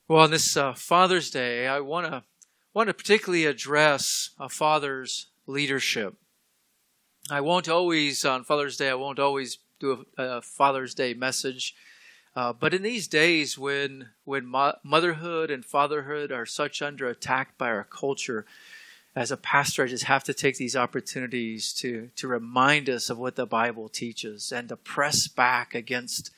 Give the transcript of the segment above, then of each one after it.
Well, on this Father's Day, I want to particularly address a father's leadership. I won't always, on Father's Day, do a Father's Day message. But in these days when motherhood and fatherhood are such under attack by our culture, as a pastor, I just have to take these opportunities to remind us of what the Bible teaches and to press back against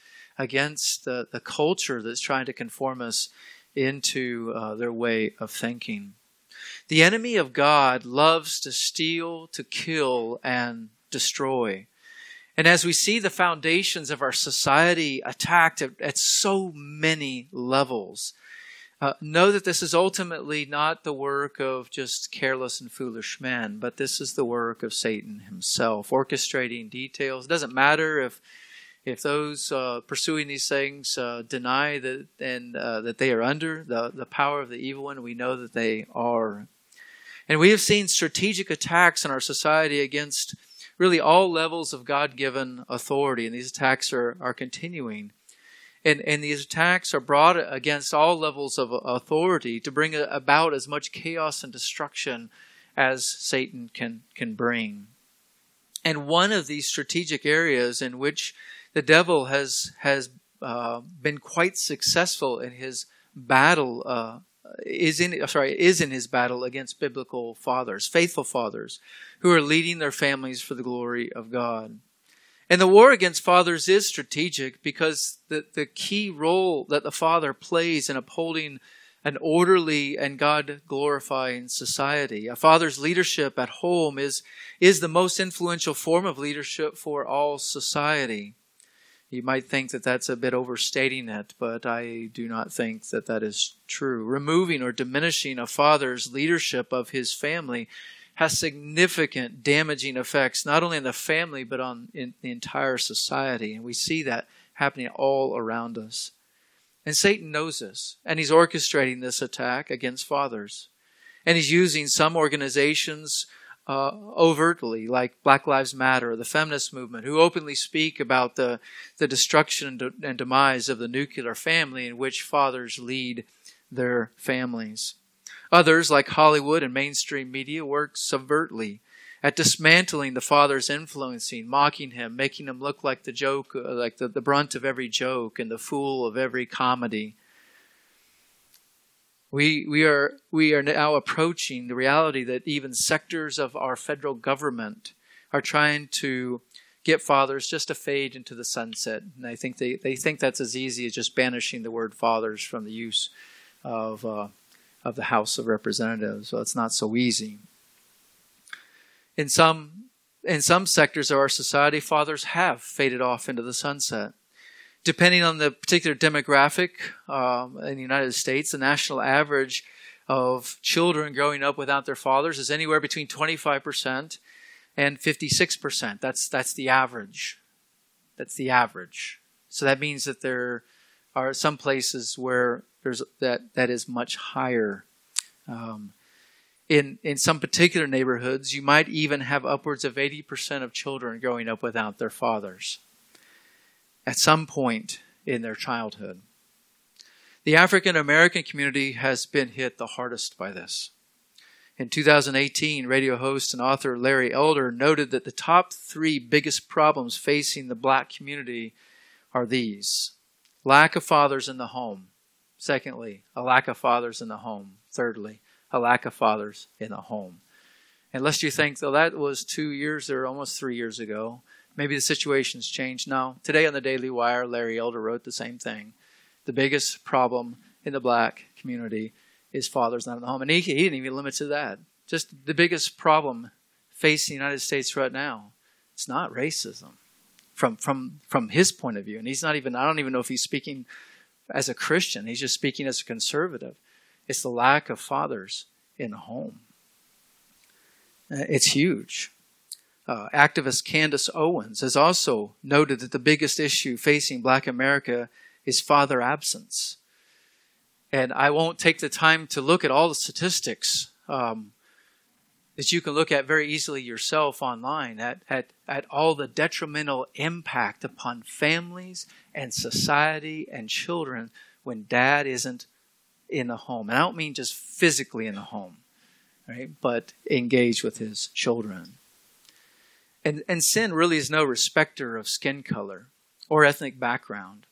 the culture that's trying to conform us into their way of thinking. The enemy of God loves to steal, to kill, and destroy. And as we see the foundations of our society attacked at so many levels, know that this is ultimately not the work of just careless and foolish men, but this is the work of Satan himself, orchestrating details. It doesn't matter if those pursuing these things deny that they are under the power of the evil one. We know that they are. And we have seen strategic attacks in our society against really all levels of God-given authority, and these attacks are continuing. And these attacks are brought against all levels of authority to bring about as much chaos and destruction as Satan can bring. And one of these strategic areas in which the devil has been quite successful in his battle is in his battle against biblical fathers, faithful fathers, who are leading their families for the glory of God. And the war against fathers is strategic because the key role that the father plays in upholding an orderly and God-glorifying society. A father's leadership at home is the most influential form of leadership for all society. You might think that that's a bit overstating it, but I do not think that is true. Removing or diminishing a father's leadership of his family has significant damaging effects, not only on the family, but in the entire society. And we see that happening all around us. And Satan knows this, and he's orchestrating this attack against fathers. And he's using some organizations overtly, like Black Lives Matter, the feminist movement, who openly speak about the destruction and demise of the nuclear family in which fathers lead their families. Others, like Hollywood and mainstream media, work subvertly at dismantling the father's influencing, mocking him, making him look like the joke, like the brunt of every joke and the fool of every comedy. We are now approaching the reality that even sectors of our federal government are trying to get fathers just to fade into the sunset. And I think they think that's as easy as just banishing the word fathers from the use of the House of Representatives. So it's not so easy. In some sectors of our society, fathers have faded off into the sunset. Depending on the particular demographic in the United States, the national average of children growing up without their fathers is anywhere between 25% and 56%. That's the average. That's the average. So that means that there are some places where that is much higher. In some particular neighborhoods, you might even have upwards of 80% of children growing up without their fathers at some point in their childhood. The African American community has been hit the hardest by this. In 2018, radio host and author Larry Elder noted that the top 3 biggest problems facing the black community are these: lack of fathers in the home. Secondly, a lack of fathers in the home. Thirdly, a lack of fathers in the home. Unless you think, though, that was 2 years or almost 3 years ago, maybe the situation's changed. No. Today on the Daily Wire, Larry Elder wrote the same thing. The biggest problem in the black community is fathers not in the home. And he didn't even limit to that. Just the biggest problem facing the United States right now, it's not racism from his point of view. And he's not even, I don't even know if he's speaking as a Christian. He's just speaking as a conservative. It's the lack of fathers in the home. It's huge. Activist Candace Owens has also noted that the biggest issue facing Black America is father absence. And I won't take the time to look at all the statistics that you can look at very easily yourself online at all the detrimental impact upon families and society and children when dad isn't in the home. And I don't mean just physically in the home, right? But engage with his children. And sin really is no respecter of skin color or ethnic background.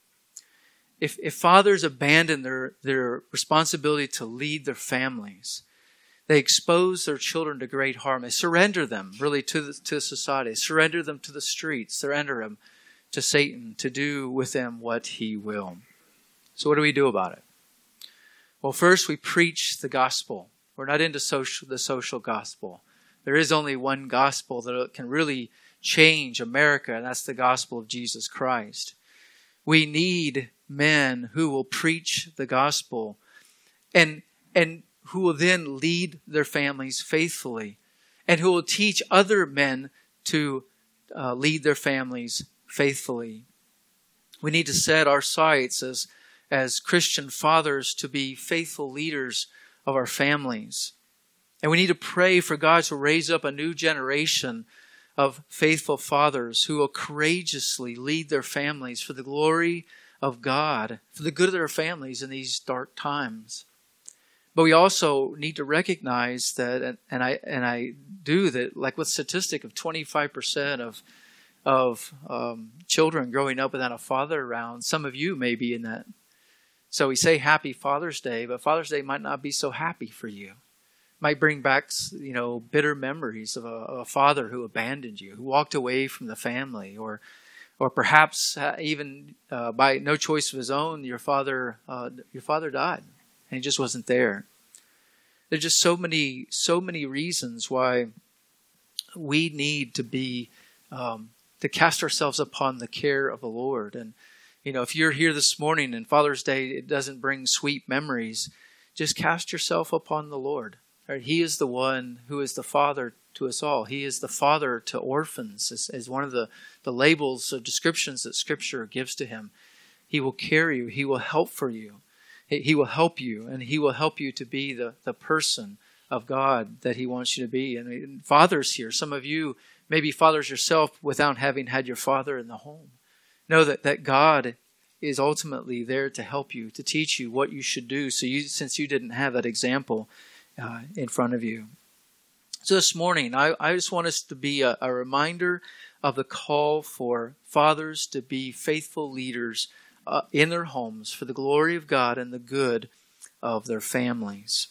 If fathers abandon their responsibility to lead their families, they expose their children to great harm. They surrender them really to society, surrender them to the streets, surrender them to Satan to do with them what he will. So what do we do about it? Well, first we preach the gospel. We're not into the social gospel. There is only one gospel that can really change America, and that's the gospel of Jesus Christ. We need men who will preach the gospel and who will then lead their families faithfully, and who will teach other men to lead their families faithfully. We need to set our sights as Christian fathers to be faithful leaders of our families. And we need to pray for God to raise up a new generation of faithful fathers who will courageously lead their families for the glory of God, for the good of their families in these dark times. But we also need to recognize that, and I do that, like with statistic of 25% of children growing up without a father around. Some of you may be in that. So we say Happy Father's Day, but Father's Day might not be so happy for you. Might bring back, bitter memories of a father who abandoned you, who walked away from the family, or perhaps even by no choice of his own, your father died and he just wasn't there. There's just so many reasons why we need to be to cast ourselves upon the care of the Lord. And if you're here this morning and Father's Day, it doesn't bring sweet memories, just cast yourself upon the Lord. Right? He is the one who is the Father to us all. He is the Father to orphans, as one of the labels of descriptions that Scripture gives to him. He will carry you. He will help for you. He will help you, and he will help you to be the person of God that he wants you to be. And fathers here, some of you may be fathers yourself without having had your father in the home. Know that God is ultimately there to help you, to teach you what you should do. So since you didn't have that example in front of you. So this morning, I just want us to be a reminder of the call for fathers to be faithful leaders in their homes for the glory of God and the good of their families.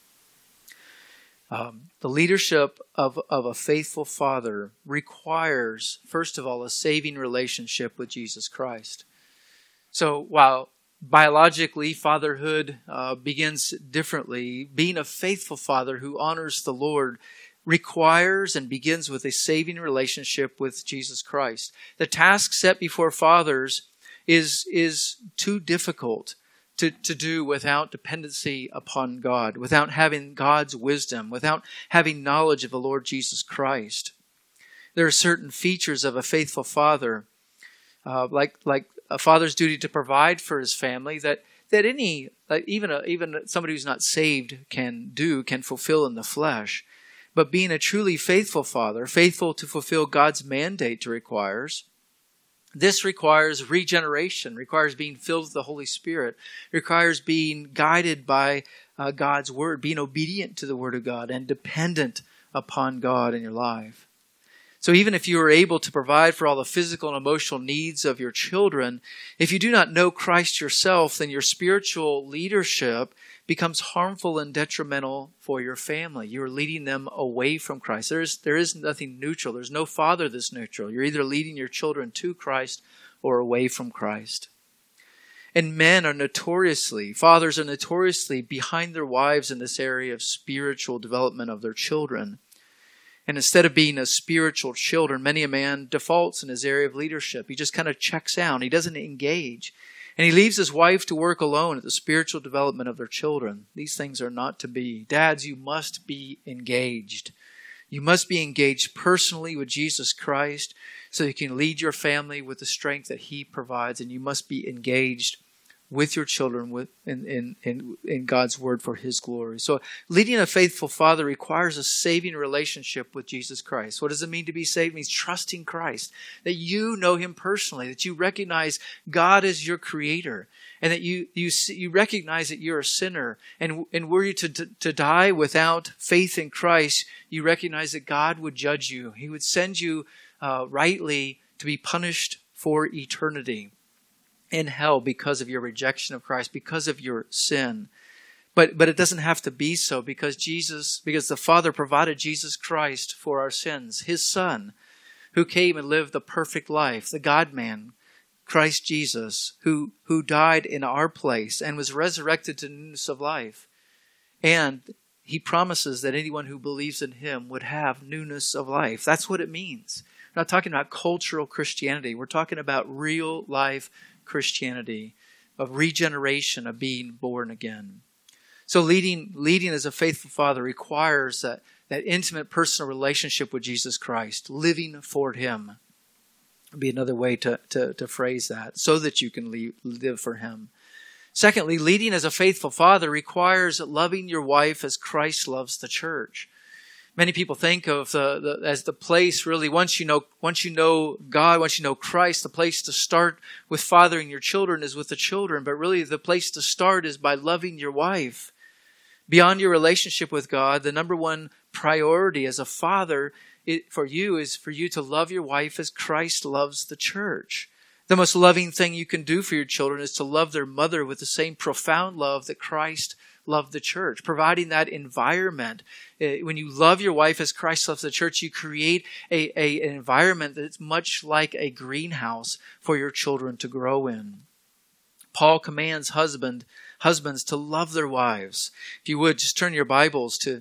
The leadership of a faithful father requires, first of all, a saving relationship with Jesus Christ. So while biologically fatherhood begins differently, being a faithful father who honors the Lord requires and begins with a saving relationship with Jesus Christ. The task set before fathers is too difficult to do without dependency upon God, without having God's wisdom, without having knowledge of the Lord Jesus Christ. There are certain features of a faithful father, like a father's duty to provide for his family, that any even somebody who's not saved can fulfill in the flesh. But being a truly faithful father, faithful to fulfill God's mandate to requires. This requires regeneration, requires being filled with the Holy Spirit, requires being guided by God's Word, being obedient to the Word of God and dependent upon God in your life. So even if you are able to provide for all the physical and emotional needs of your children, if you do not know Christ yourself, then your spiritual leadership becomes harmful and detrimental for your family. You're leading them away from Christ. There is nothing neutral. There's no father that's neutral. You're either leading your children to Christ or away from Christ. And fathers are notoriously behind their wives in this area of spiritual development of their children. And instead of being a spiritual children, many a man defaults in his area of leadership. He just kind of checks out. He doesn't engage. And he leaves his wife to work alone at the spiritual development of their children. These things are not to be. Dads, you must be engaged. You must be engaged personally with Jesus Christ so you can lead your family with the strength that he provides. And you must be engaged with your children in God's word for his glory. So leading a faithful father requires a saving relationship with Jesus Christ. What does it mean to be saved? It means trusting Christ, that you know him personally, that you recognize God as your creator, and that you recognize that you're a sinner. And were you to die without faith in Christ, you recognize that God would judge you. He would send you rightly to be punished for eternity in hell because of your rejection of Christ, because of your sin. But it doesn't have to be so, because the Father provided Jesus Christ for our sins, his Son, who came and lived the perfect life, the God-man, Christ Jesus, who died in our place and was resurrected to newness of life. And he promises that anyone who believes in him would have newness of life. That's what it means. We're not talking about cultural Christianity. We're talking about real life Christianity, of regeneration, of being born again. So leading as a faithful father requires that intimate personal relationship with Jesus Christ, living for him. Would be another way to phrase that, so that you can live for him. Secondly, leading as a faithful father requires loving your wife as Christ loves the church. Many people think of as the place, really, once you know God, once you know Christ, the place to start with fathering your children is with the children. But really, the place to start is by loving your wife. Beyond your relationship with God, the number one priority as a father for you is for you to love your wife as Christ loves the church. The most loving thing you can do for your children is to love their mother with the same profound love that Christ loved the church, providing that environment. When you love your wife as Christ loves the church, you create an environment that's much like a greenhouse for your children to grow in. Paul commands husbands to love their wives. If you would, just turn your Bibles to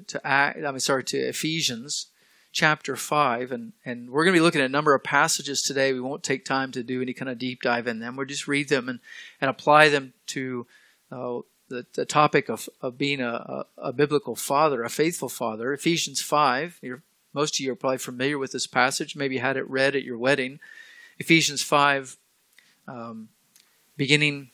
Ephesians chapter 5, and we're going to be looking at a number of passages today. We won't take time to do any kind of deep dive in them. We'll just read them and apply them to the topic of being a biblical father, a faithful father. Ephesians 5, most of you are probably familiar with this passage. Maybe you had it read at your wedding. Ephesians 5, beginning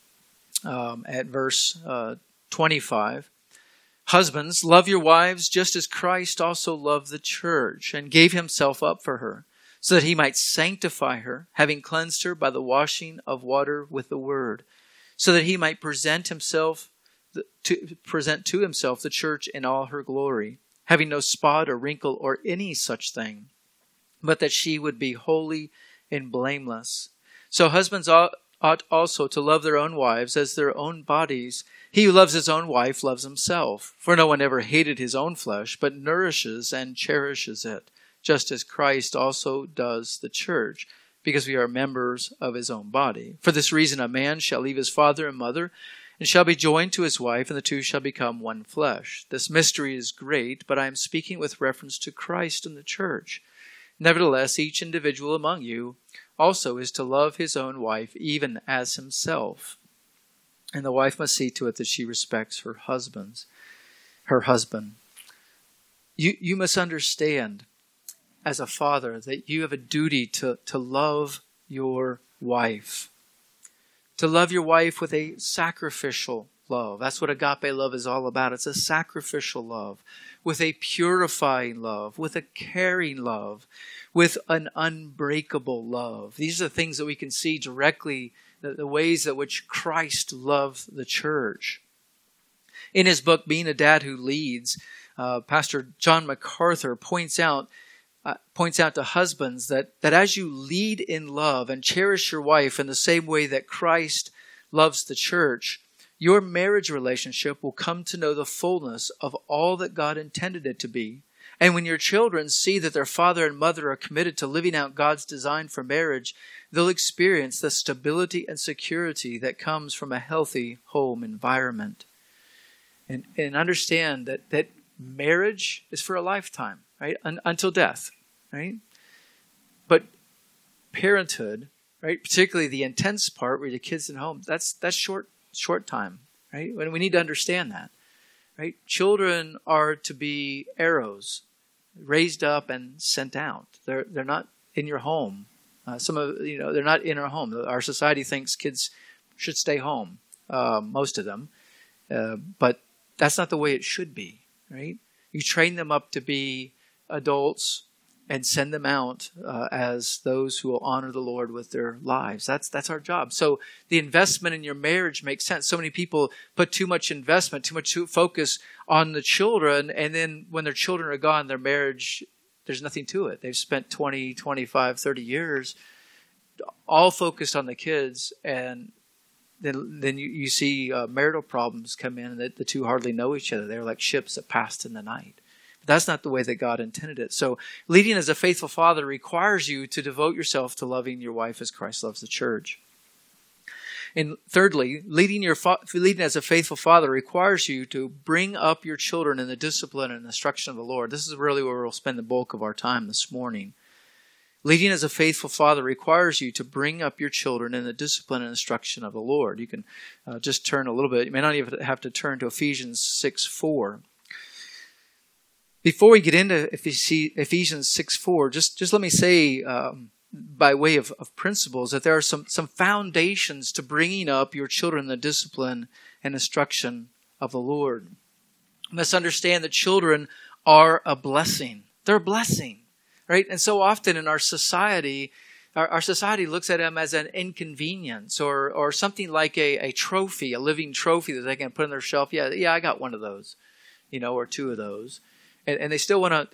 at verse 25. Husbands, love your wives just as Christ also loved the church and gave himself up for her, so that he might sanctify her, having cleansed her by the washing of water with the word, so that he might present to himself the church in all her glory, having no spot or wrinkle or any such thing, but that she would be holy and blameless. So husbands ought also to love their own wives as their own bodies. He who loves his own wife loves himself. For no one ever hated his own flesh, but nourishes and cherishes it, just as Christ also does the church, because we are members of his own body. For this reason a man shall leave his father and mother, and shall be joined to his wife, and the two shall become one flesh. This mystery is great, but I am speaking with reference to Christ and the church. Nevertheless, each individual among you also is to love his own wife, even as himself. And the wife must see to it that she respects her husband. You must understand, as a father, that you have a duty to love your wife. To love your wife with a sacrificial love. That's what agape love is all about. It's a sacrificial love. With a purifying love. With a caring love. With an unbreakable love. These are the things that we can see directly, the ways in which Christ loved the church. In his book, Being a Dad Who Leads, Pastor John MacArthur points out to husbands that as you lead in love and cherish your wife in the same way that Christ loves the church, your marriage relationship will come to know the fullness of all that God intended it to be. And when your children see that their father and mother are committed to living out God's design for marriage, they'll experience the stability and security that comes from a healthy home environment. And understand that marriage is for a lifetime, right? Until death, right? But parenthood, right? Particularly the intense part where the kids at home, that's short time, right? When we need to understand that, right? Children are to be arrows, raised up and sent out. They're not in your home. They're not in our home. Our society thinks kids should stay home. most of them. But that's not the way it should be, right? You train them up to be adults and send them out as those who will honor the Lord with their lives. That's our job. So the investment in your marriage makes sense. So many people put too much investment, too much focus on the children, and then when their children are gone, their marriage, there's nothing to it. They've spent 20, 25, 30 years all focused on the kids, and then you see marital problems come in, and the two hardly know each other. They're like ships that passed in the night. That's not the way that God intended it. So leading as a faithful father requires you to devote yourself to loving your wife as Christ loves the church. And thirdly, leading as a faithful father requires you to bring up your children in the discipline and instruction of the Lord. This is really where we'll spend the bulk of our time this morning. Leading as a faithful father requires you to bring up your children in the discipline and instruction of the Lord. You can just turn a little bit. You may not even have to turn to Ephesians 6:4. Before we get into Ephesians 6:4, just let me say, by way of principles, that there are some foundations to bringing up your children in the discipline and instruction of the Lord. You must understand that children are a blessing. They're a blessing, right? And so often in our society, our society looks at them as an inconvenience or something like a trophy, a living trophy that they can put on their shelf. Yeah, I got one of those, or two of those. And they still want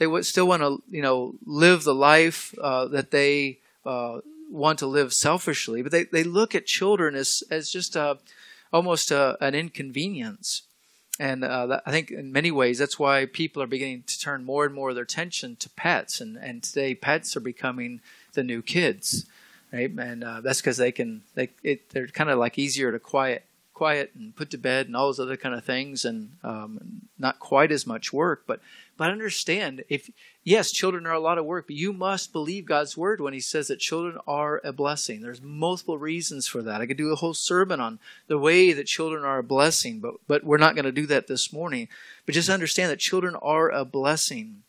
to, live the life that they want to live selfishly. But they look at children as just almost an inconvenience. And I think in many ways that's why people are beginning to turn more and more of their attention to pets. And today pets are becoming the new kids, right? And that's because they're kind of like easier to quiet and put to bed and all those other kind of things, and not quite as much work. But understand, yes, children are a lot of work, but you must believe God's word when he says that children are a blessing. There's multiple reasons for that. I could do a whole sermon on the way that children are a blessing, but we're not going to do that this morning. But just understand that children are a blessing.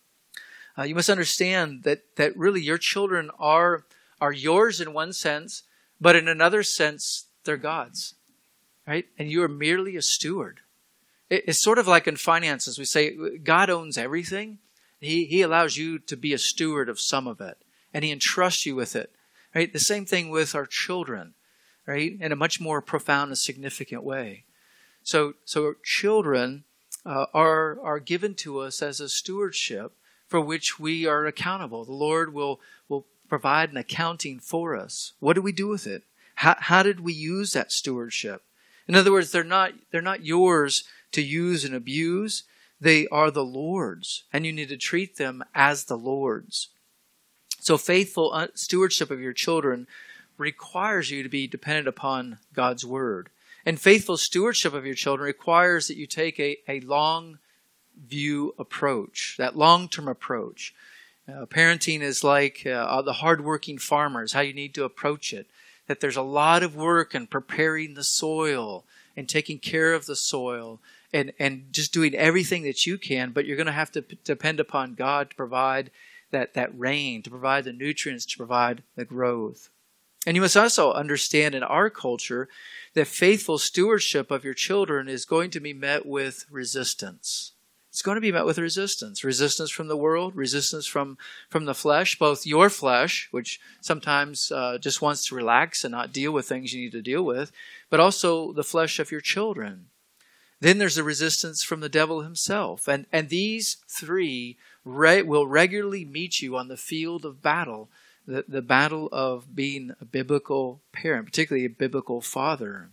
You must understand that really your children are yours in one sense, but in another sense, they're God's. Right? And you are merely a steward. It's sort of like in finances. We say God owns everything. He allows you to be a steward of some of it. And he entrusts you with it. Right? The same thing with our children. Right? In a much more profound and significant way. So children are given to us as a stewardship for which we are accountable. The Lord will provide an accounting for us. What do we do with it? How did we use that stewardship? In other words, they're not yours to use and abuse. They are the Lord's, and you need to treat them as the Lord's. So faithful stewardship of your children requires you to be dependent upon God's word. And faithful stewardship of your children requires that you take a long view approach, that long-term approach. Parenting is like the hardworking farmers, how you need to approach it. That there's a lot of work in preparing the soil and taking care of the soil and just doing everything that you can, but you're going to have to depend upon God to provide that rain, to provide the nutrients, to provide the growth. And you must also understand in our culture that faithful stewardship of your children is going to be met with resistance. It's going to be met with resistance. Resistance from the world, resistance from the flesh, both your flesh, which sometimes just wants to relax and not deal with things you need to deal with, but also the flesh of your children. Then there's the resistance from the devil himself. And these three will regularly meet you on the field of battle, the battle of being a biblical parent, particularly a biblical father.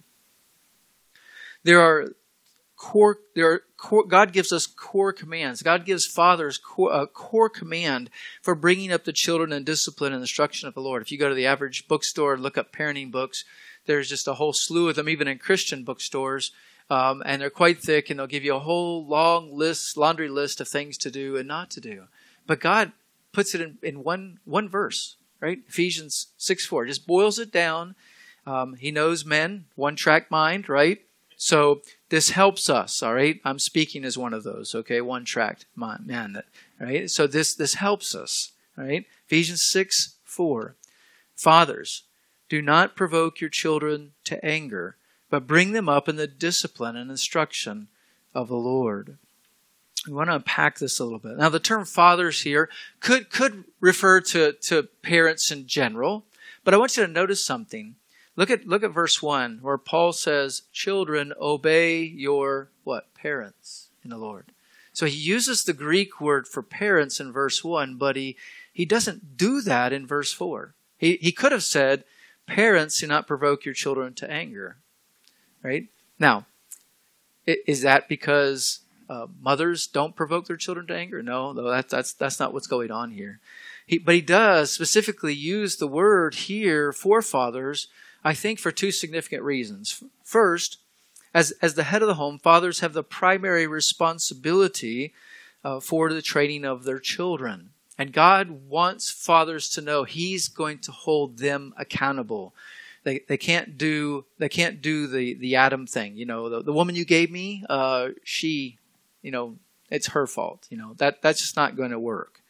God gives us core commands. God gives fathers a core command for bringing up the children in discipline and instruction of the Lord. If you go to the average bookstore and look up parenting books, there's just a whole slew of them, even in Christian bookstores. And they're quite thick, and they'll give you a whole long laundry list of things to do and not to do. But God puts it in one verse, right? Ephesians 6:4. Just boils it down. He knows men, one-track mind, right? So this helps us, all right? I'm speaking as one of those, okay? One-track man, right? So this helps us, all right? Ephesians 6:4. Fathers, do not provoke your children to anger, but bring them up in the discipline and instruction of the Lord. We want to unpack this a little bit. Now, the term fathers here could refer to parents in general, but I want you to notice something. Look at verse 1, where Paul says, children, obey your what? Parents in the Lord. So he uses the Greek word for parents in verse 1, but he doesn't do that in verse 4. He could have said, parents, do not provoke your children to anger. Right? Now, is that because mothers don't provoke their children to anger? No, that's not what's going on here. But he does specifically use the word here for fathers, I think, for two significant reasons. First, as the head of the home, fathers have the primary responsibility for the training of their children. And God wants fathers to know He's going to hold them accountable. They can't do the Adam thing. You know, the woman you gave me, she, you know, it's her fault. You know, that's just not going to work.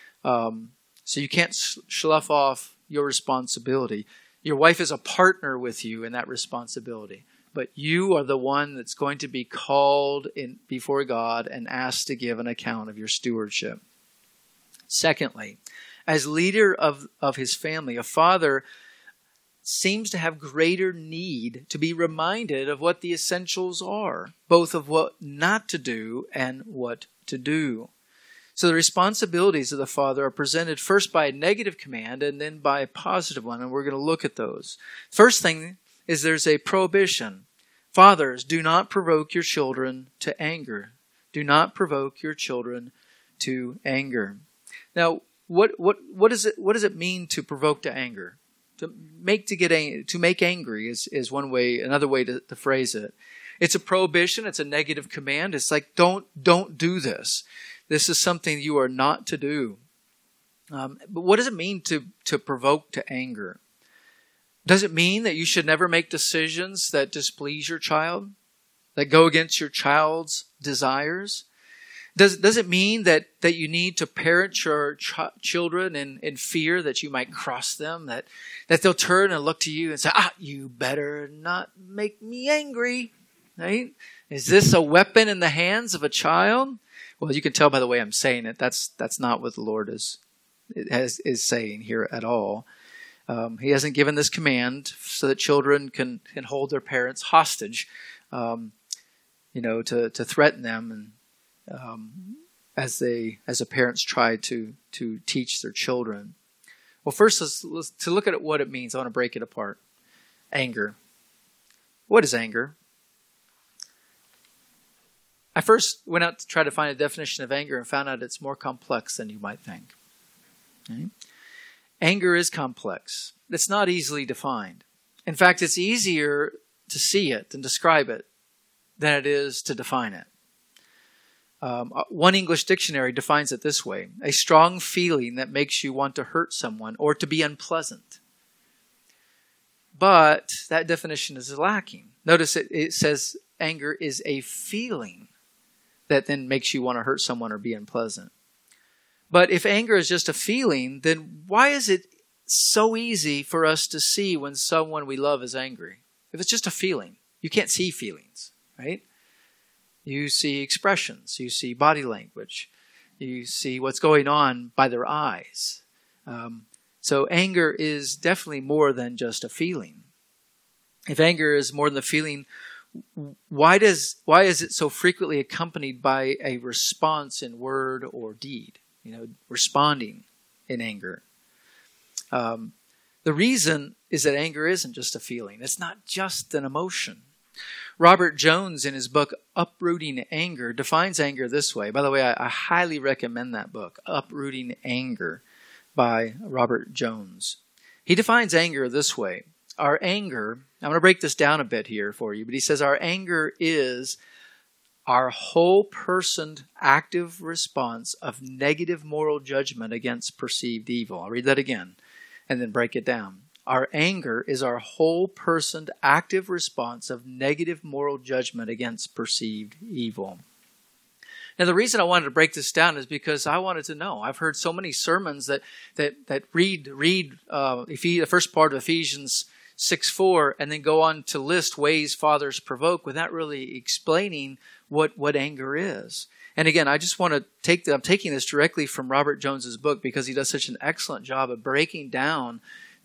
So you can't slough off your responsibility. Your wife is a partner with you in that responsibility, but you are the one that's going to be called in before God and asked to give an account of your stewardship. Secondly, as leader of his family, a father seems to have greater need to be reminded of what the essentials are, both of what not to do and what to do. So the responsibilities of the father are presented first by a negative command and then by a positive one, and we're going to look at those. First thing is there's a prohibition. Fathers, do not provoke your children to anger. Do not provoke your children to anger. Now, what does it mean to provoke to anger? To make angry is one way, another way to phrase it. It's a prohibition. It's a negative command. It's like don't do this. This is something you are not to do. But what does it mean to provoke to anger? Does it mean that you should never make decisions that displease your child, that go against your child's desires? Does it mean that you need to parent your children in fear that you might cross them, that they'll turn and look to you and say, you better not make me angry, right? Is this a weapon in the hands of a child? Well, you can tell by the way I'm saying it. That's not what the Lord is saying here at all. He hasn't given this command so that children can hold their parents hostage, to threaten them and as the parents try to teach their children. Well, first let's to look at what it means. I want to break it apart. Anger. What is anger? I first went out to try to find a definition of anger and found out it's more complex than you might think. Okay? Anger is complex. It's not easily defined. In fact, it's easier to see it and describe it than it is to define it. One English dictionary defines it this way: a strong feeling that makes you want to hurt someone or to be unpleasant. But that definition is lacking. Notice it says anger is a feeling that then makes you want to hurt someone or be unpleasant. But if anger is just a feeling, then why is it so easy for us to see when someone we love is angry? If it's just a feeling, you can't see feelings, right? You see expressions, you see body language, you see what's going on by their eyes. So anger is definitely more than just a feeling. If anger is more than the feeling, why is it so frequently accompanied by a response in word or deed? Responding in anger. The reason is that anger isn't just a feeling. It's not just an emotion. Robert Jones, in his book Uprooting Anger, defines anger this way. By the way, I highly recommend that book, Uprooting Anger, by Robert Jones. He defines anger this way. Our anger, I'm going to break this down a bit here for you, but he says our anger is our whole person's active response of negative moral judgment against perceived evil. I'll read that again and then break it down. Our anger is our whole person's active response of negative moral judgment against perceived evil. Now, the reason I wanted to break this down is because I wanted to know. I've heard so many sermons that read the first part of Ephesians 6:4 and then go on to list ways fathers provoke without really explaining what anger is. And again, I just want to I'm taking this directly from Robert Jones's book because he does such an excellent job of breaking down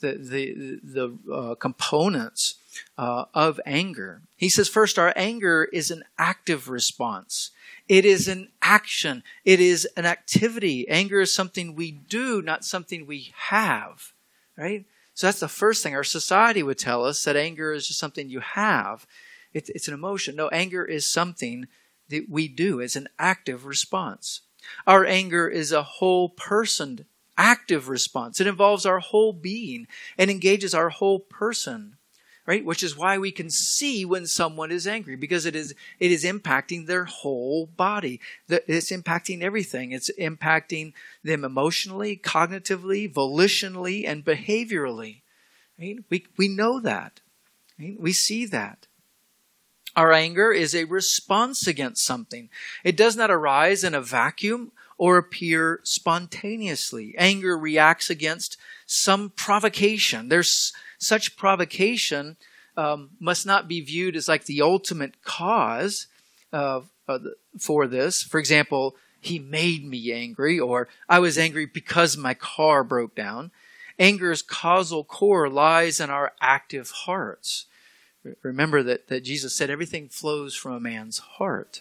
the components of anger. He says, first, our anger is an active response. It is an action. It is an activity. Anger is something we do, not something we have, right? So that's the first thing. Our society would tell us that anger is just something you have. It's an emotion. No, anger is something that we do. It's an active response. Our anger is a whole person active response. It involves our whole being and engages our whole person, right? Which is why we can see when someone is angry, because it is impacting their whole body. It's impacting everything. It's impacting them emotionally, cognitively, volitionally, and behaviorally. Right? We know that. Right? We see that. Our anger is a response against something. It does not arise in a vacuum or appear spontaneously. Anger reacts against some provocation. There's such provocation must not be viewed as like the ultimate cause for this. For example, he made me angry, or I was angry because my car broke down. Anger's causal core lies in our active hearts. Remember that Jesus said everything flows from a man's heart.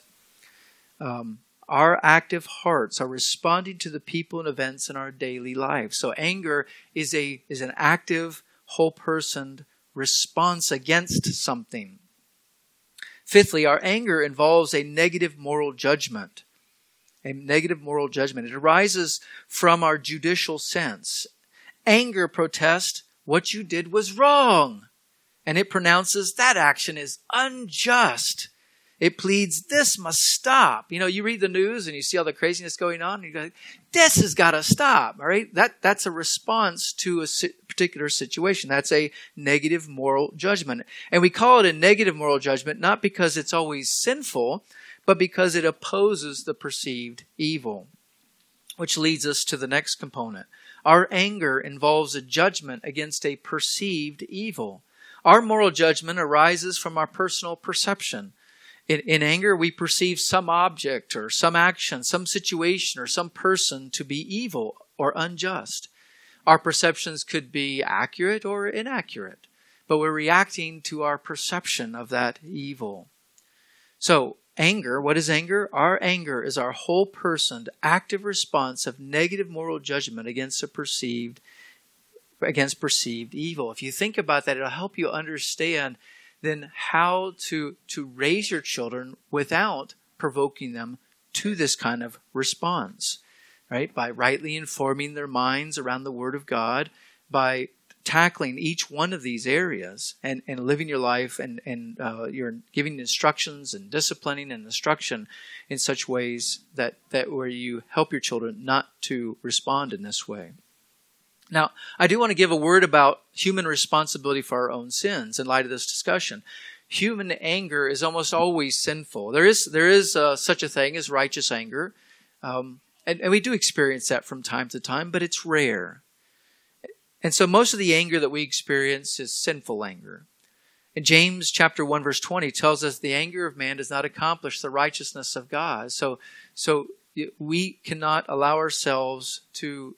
Our active hearts are responding to the people and events in our daily lives. So anger is an active, whole-personed response against something. Fifthly, our anger involves a negative moral judgment. A negative moral judgment. It arises from our judicial sense. Anger protests, what you did was wrong. And it pronounces that action is unjust. It pleads, this must stop. You know, you read the news and you see all the craziness going on, and you go, this has got to stop. All right? That's a response to a particular situation. That's a negative moral judgment. And we call it a negative moral judgment not because it's always sinful, but because it opposes the perceived evil. Which leads us to the next component. Our anger involves a judgment against a perceived evil. Our moral judgment arises from our personal perception. In anger, we perceive some object or some action, some situation or some person to be evil or unjust. Our perceptions could be accurate or inaccurate, but we're reacting to our perception of that evil. So, anger, what is anger? Our anger is our whole personed active response of negative moral judgment against perceived evil. If you think about that, it'll help you understand then how to raise your children without provoking them to this kind of response, right? By rightly informing their minds around the Word of God, by tackling each one of these areas and living your life and you're giving instructions and disciplining and instruction in such ways that where you help your children not to respond in this way. Now, I do want to give a word about human responsibility for our own sins in light of this discussion. Human anger is almost always sinful. There is such a thing as righteous anger, and we do experience that from time to time, but it's rare. And so most of the anger that we experience is sinful anger. And James chapter 1 verse 20 tells us the anger of man does not accomplish the righteousness of God. So we cannot allow ourselves to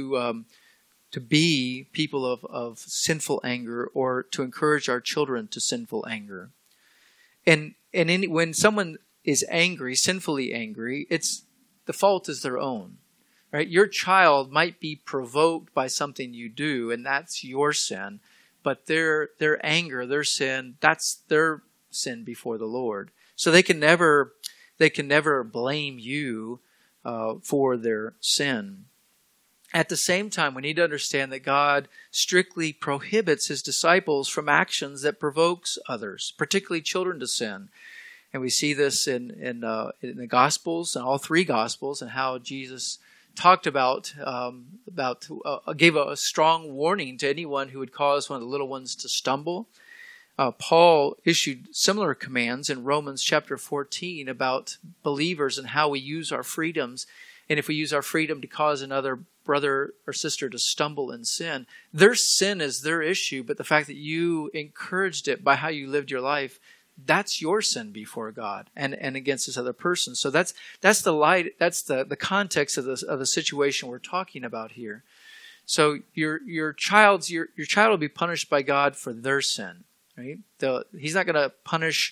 be people of sinful anger or to encourage our children to sinful anger. And when someone is angry, sinfully angry, the fault is their own. Right? Your child might be provoked by something you do, and that's your sin. But their anger, their sin, that's their sin before the Lord. So they can never blame you for their sin. At the same time, we need to understand that God strictly prohibits His disciples from actions that provokes others, particularly children, to sin. And we see this in the Gospels, and all three Gospels, and how Jesus talked about gave a strong warning to anyone who would cause one of the little ones to stumble. Paul issued similar commands in Romans chapter 14 about believers and how we use our freedoms. And if we use our freedom to cause another brother or sister to stumble in sin, their sin is their issue, but the fact that you encouraged it by how you lived your life, that's your sin before God and against this other person. So that's the context of the situation we're talking about here. So your child will be punished by God for their sin, right? He's not going to punish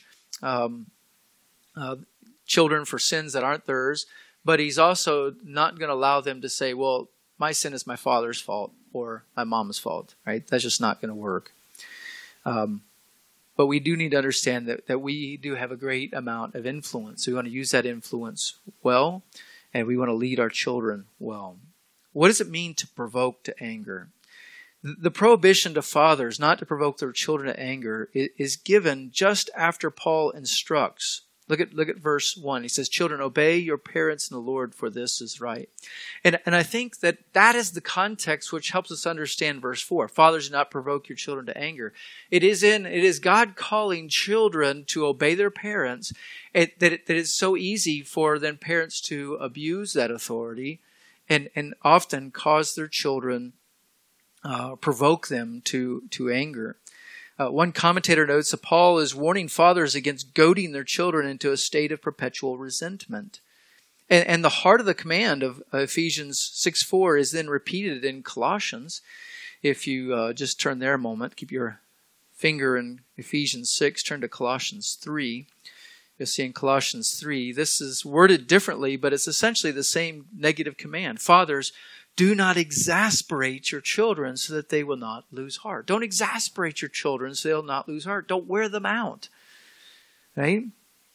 children for sins that aren't theirs, but he's also not going to allow them to say, well, my sin is my father's fault or my mom's fault, right? That's just not going to work. But we do need to understand that we do have a great amount of influence. So we want to use that influence well, and we want to lead our children well. What does it mean to provoke to anger? The prohibition to fathers not to provoke their children to anger is given just after Paul instructs. Look at verse 1. He says, "Children, obey your parents in the Lord, for this is right." And I think that is the context which helps us understand verse 4. Fathers, do not provoke your children to anger. It is God calling children to obey their parents. That it's so easy for then parents to abuse that authority and often cause their children, provoke them to anger. One commentator notes that Paul is warning fathers against goading their children into a state of perpetual resentment. And the heart of the command of Ephesians 6:4 is then repeated in Colossians. If you just turn there a moment, keep your finger in Ephesians 6, turn to Colossians 3. You'll see in Colossians 3, this is worded differently, but it's essentially the same negative command. Fathers, do not exasperate your children so that they will not lose heart. Don't exasperate your children so they'll not lose heart. Don't wear them out. Right?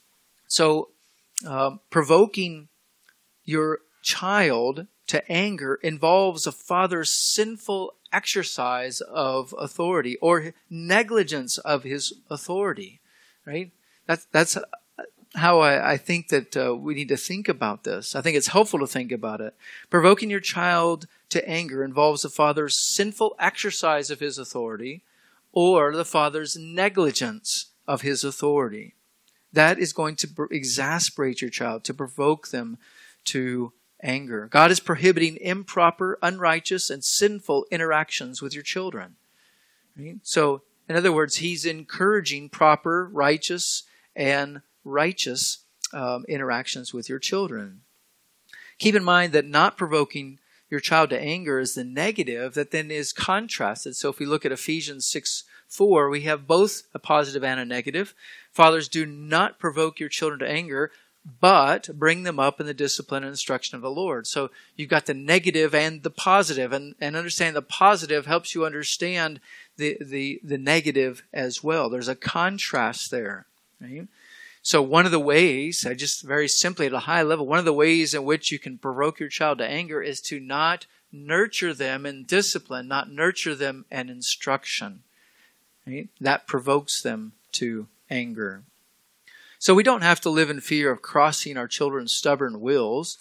So, provoking your child to anger involves a father's sinful exercise of authority or negligence of his authority. Right? That's how I think that we need to think about this. I think it's helpful to think about it. Provoking your child to anger involves the father's sinful exercise of his authority or the father's negligence of his authority. That is going to exasperate your child, to provoke them to anger. God is prohibiting improper, unrighteous, and sinful interactions with your children. Right? So, in other words, He's encouraging proper, righteous, and righteous interactions with your children. Keep in mind that not provoking your child to anger is the negative that then is contrasted. So if we look at Ephesians 6:4, we have both a positive and a negative. Fathers, do not provoke your children to anger, but bring them up in the discipline and instruction of the Lord. So you've got the negative and the positive, and understanding the positive helps you understand the negative as well. There's a contrast there. Right? So one of the ways, just very simply at a high level, one of the ways in which you can provoke your child to anger is to not nurture them in discipline, not nurture them in instruction. Right? That provokes them to anger. So we don't have to live in fear of crossing our children's stubborn wills.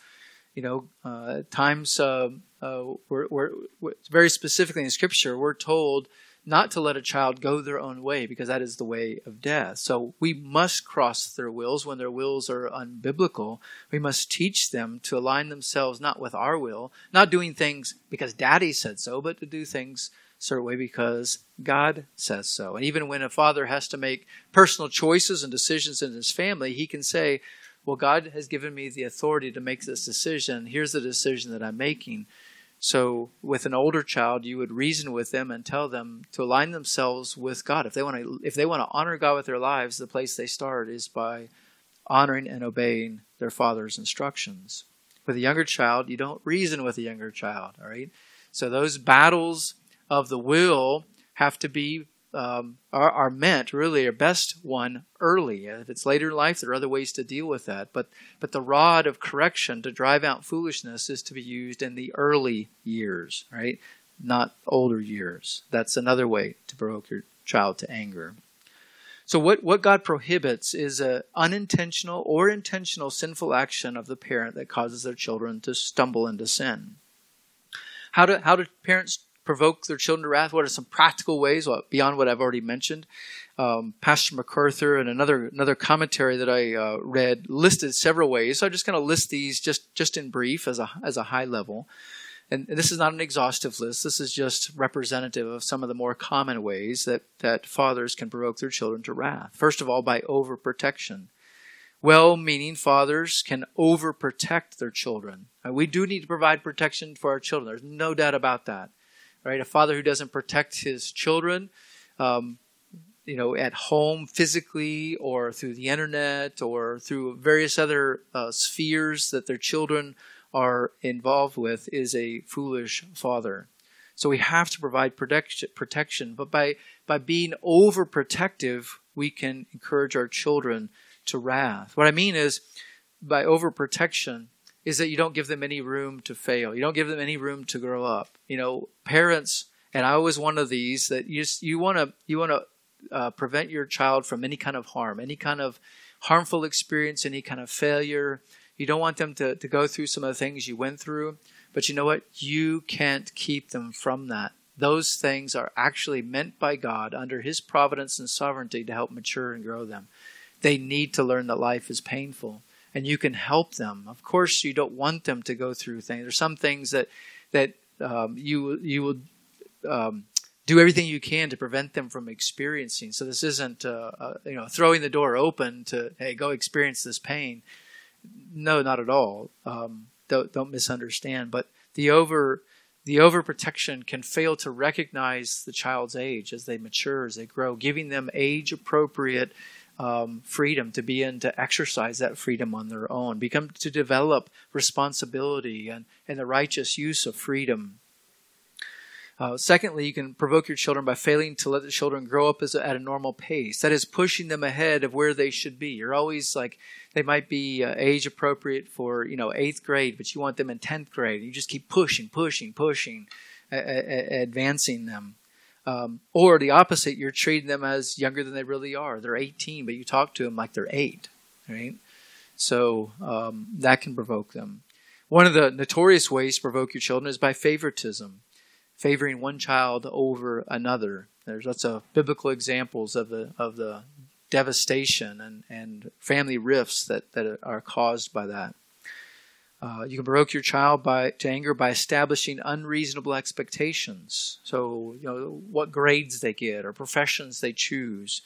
At times, we're very specifically in Scripture, we're told not to let a child go their own way because that is the way of death. So we must cross their wills when their wills are unbiblical. We must teach them to align themselves not with our will, not doing things because Daddy said so, but to do things a certain way because God says so. And even when a father has to make personal choices and decisions in his family, he can say, well, God has given me the authority to make this decision. Here's the decision that I'm making. So with an older child, you would reason with them and tell them to align themselves with God. If they want to honor God with their lives, the place they start is by honoring and obeying their father's instructions. With a younger child, you don't reason with a younger child, all right? So those battles of the will have to be are meant, really, are best won early. If it's later in life, there are other ways to deal with that. But the rod of correction to drive out foolishness is to be used in the early years, right? Not older years. That's another way to provoke your child to anger. So what God prohibits is an unintentional or intentional sinful action of the parent that causes their children to stumble into sin. How do parents provoke their children to wrath? What are some practical ways beyond what I've already mentioned? Pastor MacArthur and another commentary that I read listed several ways. So I'm just going to list these just in brief as a high level. And this is not an exhaustive list. This is just representative of some of the more common ways that fathers can provoke their children to wrath. First of all, by overprotection. Well-meaning fathers can overprotect their children. We do need to provide protection for our children. There's no doubt about that. Right? A father who doesn't protect his children, at home physically or through the internet or through various other spheres that their children are involved with, is a foolish father. So we have to provide protection. But by being overprotective, we can encourage our children to wrath. What I mean is, by overprotection, is that you don't give them any room to fail. You don't give them any room to grow up. Parents, and I was one of these, that you want to prevent your child from any kind of harm, any kind of harmful experience, any kind of failure. You don't want them to go through some of the things you went through. But you know what? You can't keep them from that. Those things are actually meant by God under His providence and sovereignty to help mature and grow them. They need to learn that life is painful, and you can help them. Of course, you don't want them to go through things. There's some things that you will do everything you can to prevent them from experiencing. So this isn't throwing the door open to, hey, go experience this pain. No, not at all. Don't misunderstand. But the overprotection can fail to recognize the child's age as they mature, as they grow, giving them age-appropriate freedom to begin to exercise that freedom on their own, to develop responsibility and the righteous use of freedom. Secondly, you can provoke your children by failing to let the children grow up at a normal pace. That is, pushing them ahead of where they should be. You're always they might be age appropriate for 8th grade, but you want them in 10th grade. You just keep pushing, advancing them. Or the opposite, you're treating them as younger than they really are. They're 18, but you talk to them like they're 8, right? So that can provoke them. One of the notorious ways to provoke your children is by favoritism, favoring one child over another. There's lots of biblical examples of the devastation and family rifts that are caused by that. You can provoke your child to anger by establishing unreasonable expectations. So, what grades they get or professions they choose.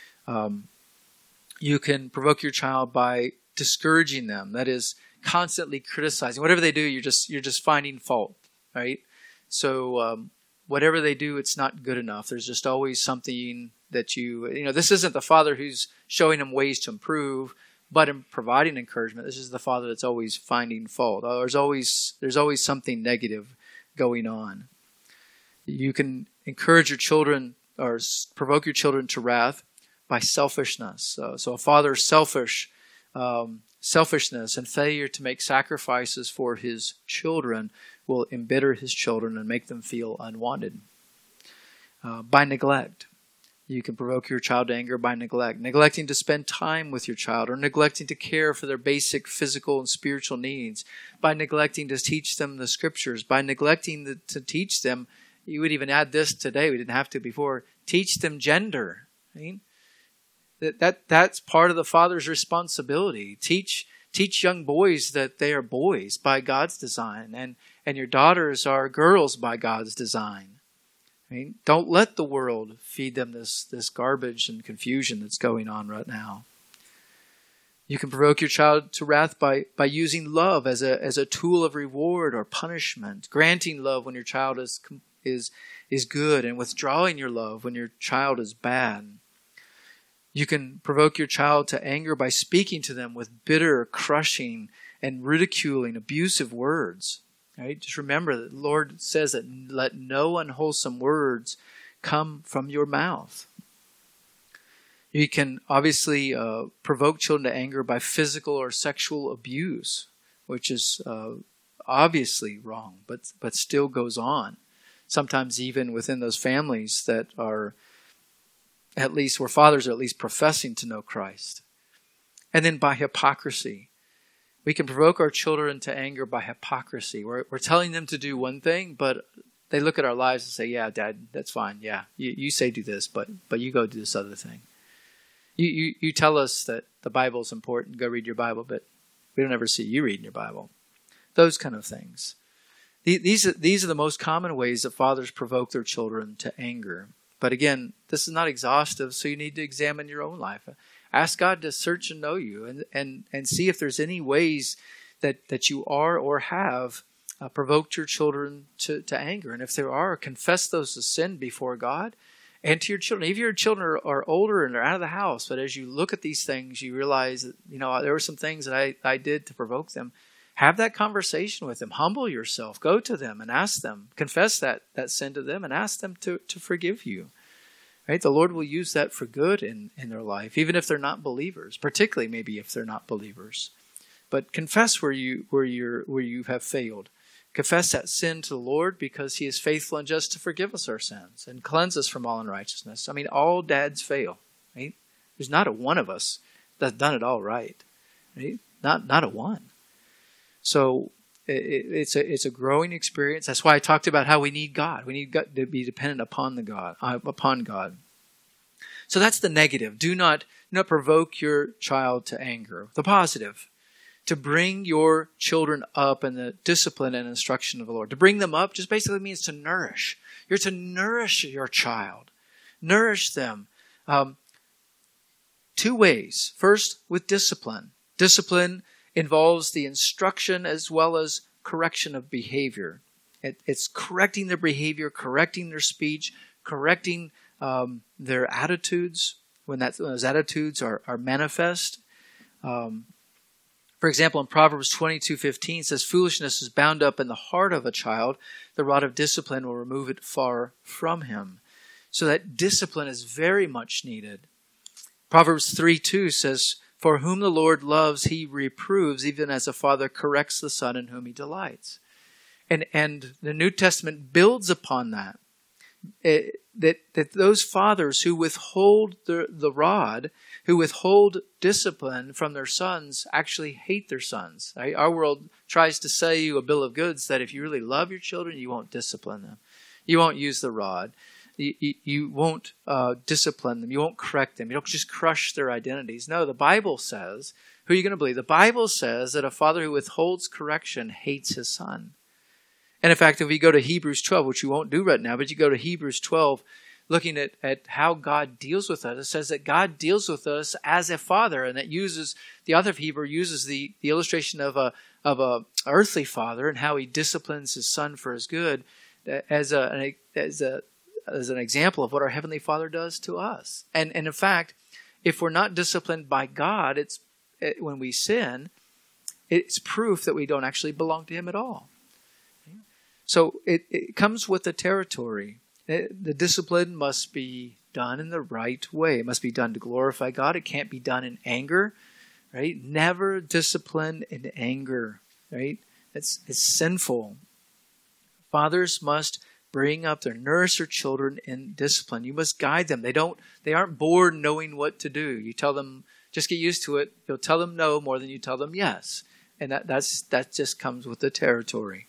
You can provoke your child by discouraging them. That is, constantly criticizing. Whatever they do, you're just finding fault, right? So, whatever they do, it's not good enough. There's just always something that this isn't the father who's showing them ways to improve, but in providing encouragement. This is the father that's always finding fault. There's always something negative going on. You can encourage your children or provoke your children to wrath by selfishness. So a father's selfishness and failure to make sacrifices for his children will embitter his children and make them feel unwanted. By neglect. You can provoke your child to anger by neglect. Neglecting to spend time with your child or neglecting to care for their basic physical and spiritual needs. By neglecting to teach them the scriptures. By neglecting to teach them, you would even add this today, we didn't have to before, teach them gender. Right? That's part of the father's responsibility. Teach young boys that they are boys by God's design, and your daughters are girls by God's design. Don't let the world feed them this garbage and confusion that's going on right now. You can provoke your child to wrath by using love as a tool of reward or punishment, granting love when your child is good, and withdrawing your love when your child is bad. You can provoke your child to anger by speaking to them with bitter, crushing, and ridiculing, abusive words. Right? Just remember that the Lord says that let no unwholesome words come from your mouth. You can obviously provoke children to anger by physical or sexual abuse, which is obviously wrong, but still goes on. Sometimes even within those families that are where fathers are at least professing to know Christ. And then by hypocrisy. We can provoke our children to anger by hypocrisy. We're telling them to do one thing, but they look at our lives and say, yeah, Dad, that's fine. Yeah, you say do this, but you go do this other thing. You tell us that the Bible is important. Go read your Bible, but we don't ever see you reading your Bible. Those kind of things. These are the most common ways that fathers provoke their children to anger. But again, this is not exhaustive, so you need to examine your own life. Ask God to search and know you and see if there's any ways that you are or have provoked your children to anger. And if there are, confess those as sin before God and to your children. If your children are older and they're out of the house, but as you look at these things, you realize that, there were some things that I did to provoke them. Have that conversation with them. Humble yourself. Go to them and ask them. Confess that sin to them and ask them to forgive you. Right? The Lord will use that for good in their life, even if they're not believers, particularly maybe if they're not believers. But confess where you have failed. Confess that sin to the Lord, because He is faithful and just to forgive us our sins and cleanse us from all unrighteousness. I mean, all dads fail. Right? There's not a one of us that's done it all right. Right? Not a one. So it's a growing experience. That's why I talked about how we need God. We need God to be dependent upon God. So that's the negative. Do not provoke your child to anger. The positive, to bring your children up in the discipline and instruction of the Lord. To bring them up just basically means to nourish. You're to nourish your child. Nourish them. 2 ways. First, with discipline. Discipline involves the instruction as well as correction of behavior. It's correcting their behavior, correcting their speech, correcting their attitudes when those attitudes are manifest. For example, in Proverbs 22:15 says, "Foolishness is bound up in the heart of a child. The rod of discipline will remove it far from him." So that discipline is very much needed. Proverbs 3:2 says, "For whom the Lord loves, He reproves, even as a father corrects the son in whom He delights." And the New Testament builds upon that. That those fathers who withhold the rod, who withhold discipline from their sons, actually hate their sons. Right? Our world tries to sell you a bill of goods that if you really love your children, you won't discipline them. You won't use the rod. You won't discipline them. You won't correct them. You don't just crush their identities. No, the Bible says, who are you going to believe? The Bible says that a father who withholds correction hates his son. And in fact, if we go to Hebrews 12, which we won't do right now, but you go to Hebrews 12, looking at how God deals with us, it says that God deals with us as a father, and that the author of Hebrew uses the illustration of a earthly father and how he disciplines his son for his good as an example of what our Heavenly Father does to us. And in fact, if we're not disciplined by God, when we sin, it's proof that we don't actually belong to Him at all. So it comes with the territory. The discipline must be done in the right way. It must be done to glorify God. It can't be done in anger, right? Never discipline in anger, right? It's sinful. Fathers must nourish their children in discipline. You must guide them. They aren't bored knowing what to do. You tell them, just get used to it. You'll tell them no more than you tell them yes. And that just comes with the territory.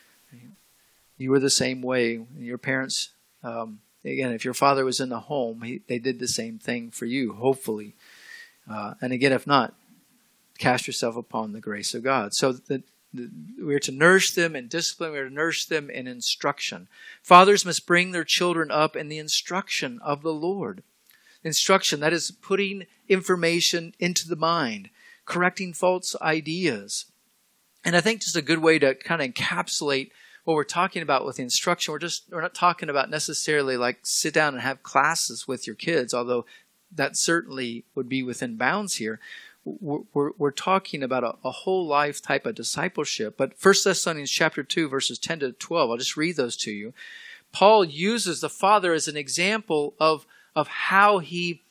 You were the same way. Your parents, again, if your father was in the home, they did the same thing for you, hopefully. And again, if not, cast yourself upon the grace of God. So we're to nourish them in discipline. We're to nourish them in instruction. Fathers must bring their children up in the instruction of the Lord. Instruction, that is putting information into the mind, correcting false ideas. And I think just a good way to kind of encapsulate what we're talking about with the instruction, we're not talking about necessarily like sit down and have classes with your kids, although that certainly would be within bounds here. We're talking about a whole life type of discipleship. But 1 Thessalonians chapter 2, verses 10 to 12, I'll just read those to you. Paul uses the father as an example of how he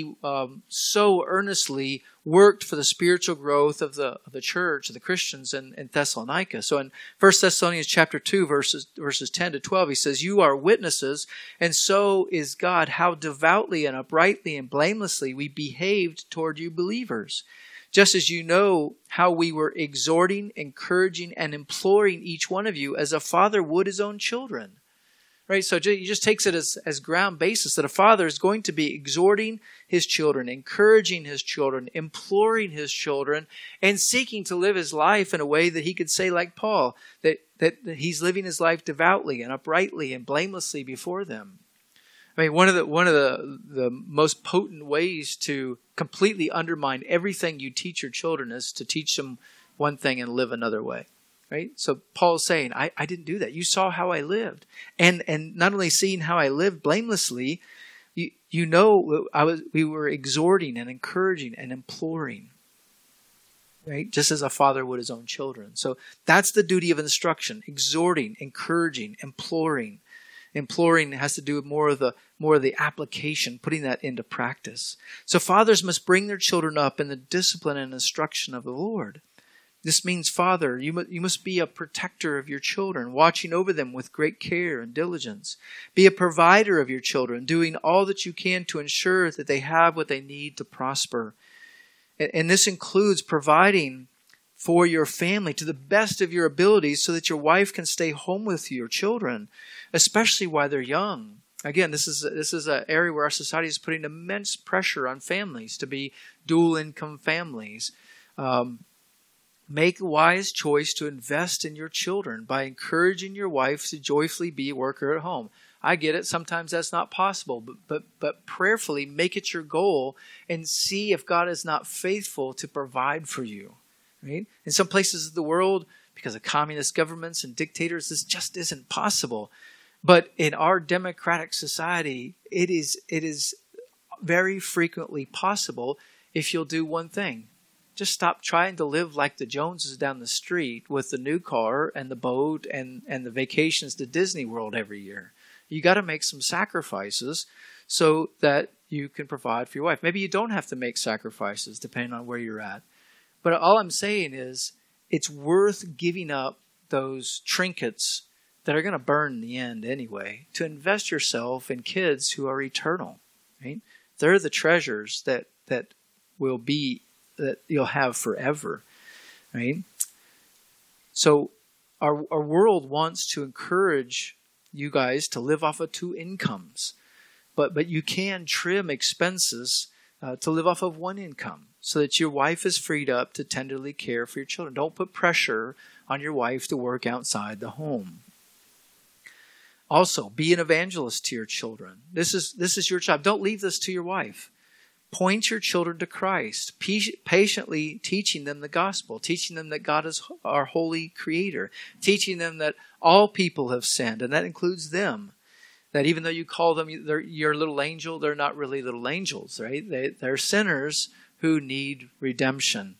so earnestly worked for the spiritual growth of the church, of the Christians in Thessalonica. So in 1 Thessalonians chapter 2, verses 10 to 12, he says, "You are witnesses, and so is God, how devoutly and uprightly and blamelessly we behaved toward you believers. Just as you know how we were exhorting, encouraging, and imploring each one of you as a father would his own children." Right, so he just takes it as ground basis that a father is going to be exhorting his children, encouraging his children, imploring his children, and seeking to live his life in a way that he could say, like Paul, that that he's living his life devoutly and uprightly and blamelessly before them. I mean, one of the most potent ways to completely undermine everything you teach your children is to teach them one thing and live another way. Right? So Paul's saying, I didn't do that. You saw how I lived. And not only seeing how I lived blamelessly, we were exhorting and encouraging and imploring. Right? Just as a father would his own children. So that's the duty of instruction. Exhorting, encouraging, imploring. Imploring has to do with more of the application, putting that into practice. So fathers must bring their children up in the discipline and instruction of the Lord. This means, father, you must be a protector of your children, watching over them with great care and diligence. Be a provider of your children, doing all that you can to ensure that they have what they need to prosper. And this includes providing for your family to the best of your abilities so that your wife can stay home with your children, especially while they're young. Again, this is an area where our society is putting immense pressure on families to be dual income families. Make a wise choice to invest in your children by encouraging your wife to joyfully be a worker at home. I get it. Sometimes that's not possible, but prayerfully make it your goal and see if God is not faithful to provide for you. Right? In some places of the world, because of communist governments and dictators, this just isn't possible. But in our democratic society, it is very frequently possible if you'll do one thing. Just stop trying to live like the Joneses down the street with the new car and the boat and the vacations to Disney World every year. You got to make some sacrifices so that you can provide for your wife. Maybe you don't have to make sacrifices depending on where you're at. But all I'm saying is it's worth giving up those trinkets that are going to burn in the end anyway to invest yourself in kids who are eternal. Right? They're the treasures that will be that you'll have forever, right? So our world wants to encourage you guys to live off of two incomes, but you can trim expenses to live off of one income so that your wife is freed up to tenderly care for your children. Don't put pressure on your wife to work outside the home. Also, be an evangelist to your children. This is your job. Don't leave this to your wife. Point your children to Christ, patiently teaching them the gospel, teaching them that God is our holy creator, teaching them that all people have sinned, and that includes them. That even though you call them your little angel, they're not really little angels, right? They're sinners who need redemption.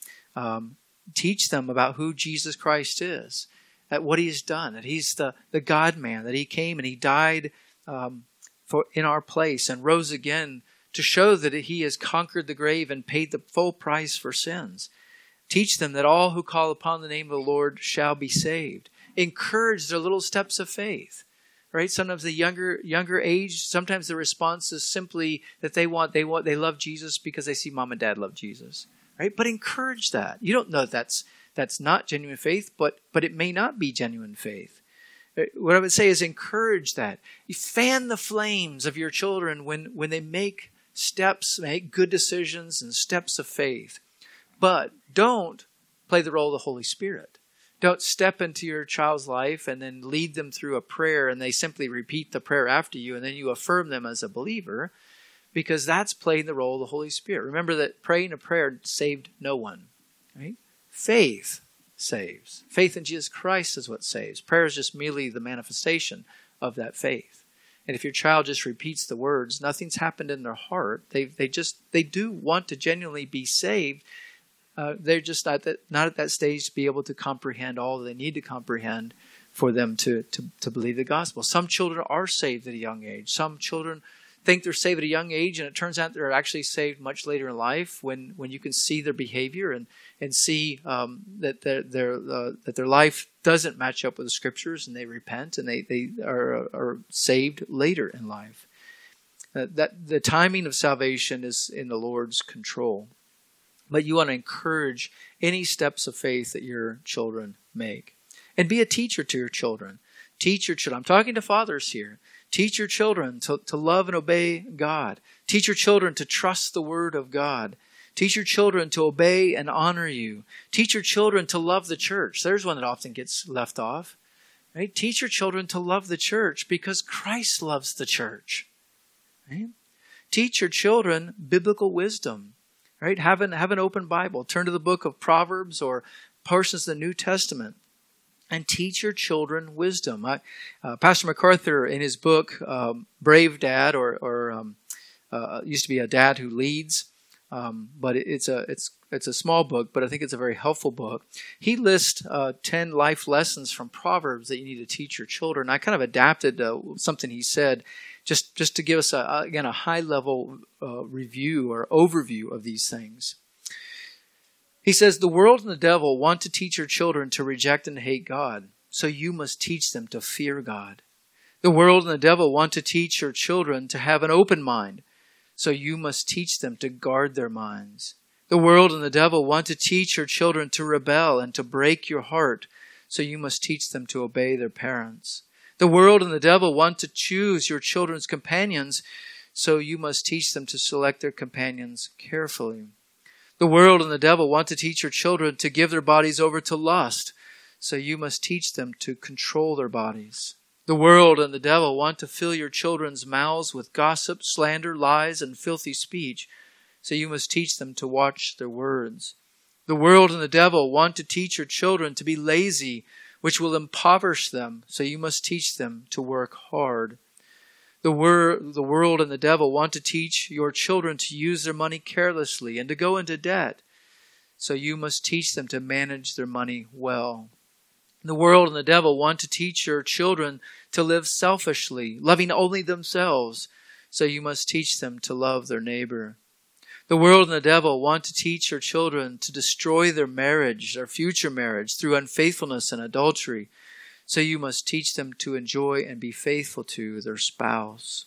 Teach them about who Jesus Christ is, at what He's done, that He's the God-man, that He came and He died in our place and rose again to show that He has conquered the grave and paid the full price for sins. Teach them that all who call upon the name of the Lord shall be saved. Encourage their little steps of faith. Right? Sometimes the younger age, sometimes the response is simply that they love Jesus because they see mom and dad love Jesus. Right? But encourage that. You don't know that's not genuine faith, but it may not be genuine faith. What I would say is encourage that. You fan the flames of your children when they make good decisions and steps of faith. But don't play the role of the Holy Spirit. Don't step into your child's life and then lead them through a prayer and they simply repeat the prayer after you and then you affirm them as a believer, because that's playing the role of the Holy Spirit. Remember that praying a prayer saved no one. Right? Faith saves. Faith in Jesus Christ is what saves. Prayer is just merely the manifestation of that faith. And if your child just repeats the words, nothing's happened in their heart. They do want to genuinely be saved. They're just not at that stage to be able to comprehend all they need to comprehend for them to believe the gospel. Some children are saved at a young age. Some children think they're saved at a young age, and it turns out they're actually saved much later in life when you can see their behavior and see that their life doesn't match up with the Scriptures, and they repent and they are saved later in life. That the timing of salvation is in the Lord's control. But you want to encourage any steps of faith that your children make. And be a teacher to your children. Teach your children. I'm talking to fathers here. Teach your children to love and obey God. Teach your children to trust the Word of God. Teach your children to obey and honor you. Teach your children to love the church. There's one that often gets left off. Right? Teach your children to love the church because Christ loves the church. Right? Teach your children biblical wisdom. Right? Have an open Bible. Turn to the book of Proverbs or portions of the New Testament and teach your children wisdom. Pastor MacArthur, in his book, Brave Dad, or used to be A Dad Who Leads, but it's a small book, but I think it's a very helpful book. He lists 10 life lessons from Proverbs that you need to teach your children. I kind of adapted something he said just to give us, a high-level review or overview of these things. He says, the world and the devil want to teach your children to reject and hate God, so you must teach them to fear God. The world and the devil want to teach your children to have an open mind, so you must teach them to guard their minds. The world and the devil want to teach your children to rebel and to break your heart, so you must teach them to obey their parents. The world and the devil want to choose your children's companions, so you must teach them to select their companions carefully. The world and the devil want to teach your children to give their bodies over to lust, so you must teach them to control their bodies. The world and the devil want to fill your children's mouths with gossip, slander, lies, and filthy speech, so you must teach them to watch their words. The world and the devil want to teach your children to be lazy, which will impoverish them, so you must teach them to work hard. The world and the devil want to teach your children to use their money carelessly and to go into debt, so you must teach them to manage their money well. The world and the devil want to teach your children to live selfishly, loving only themselves, so you must teach them to love their neighbor. The world and the devil want to teach your children to destroy their marriage, their future marriage, through unfaithfulness and adultery, so you must teach them to enjoy and be faithful to their spouse.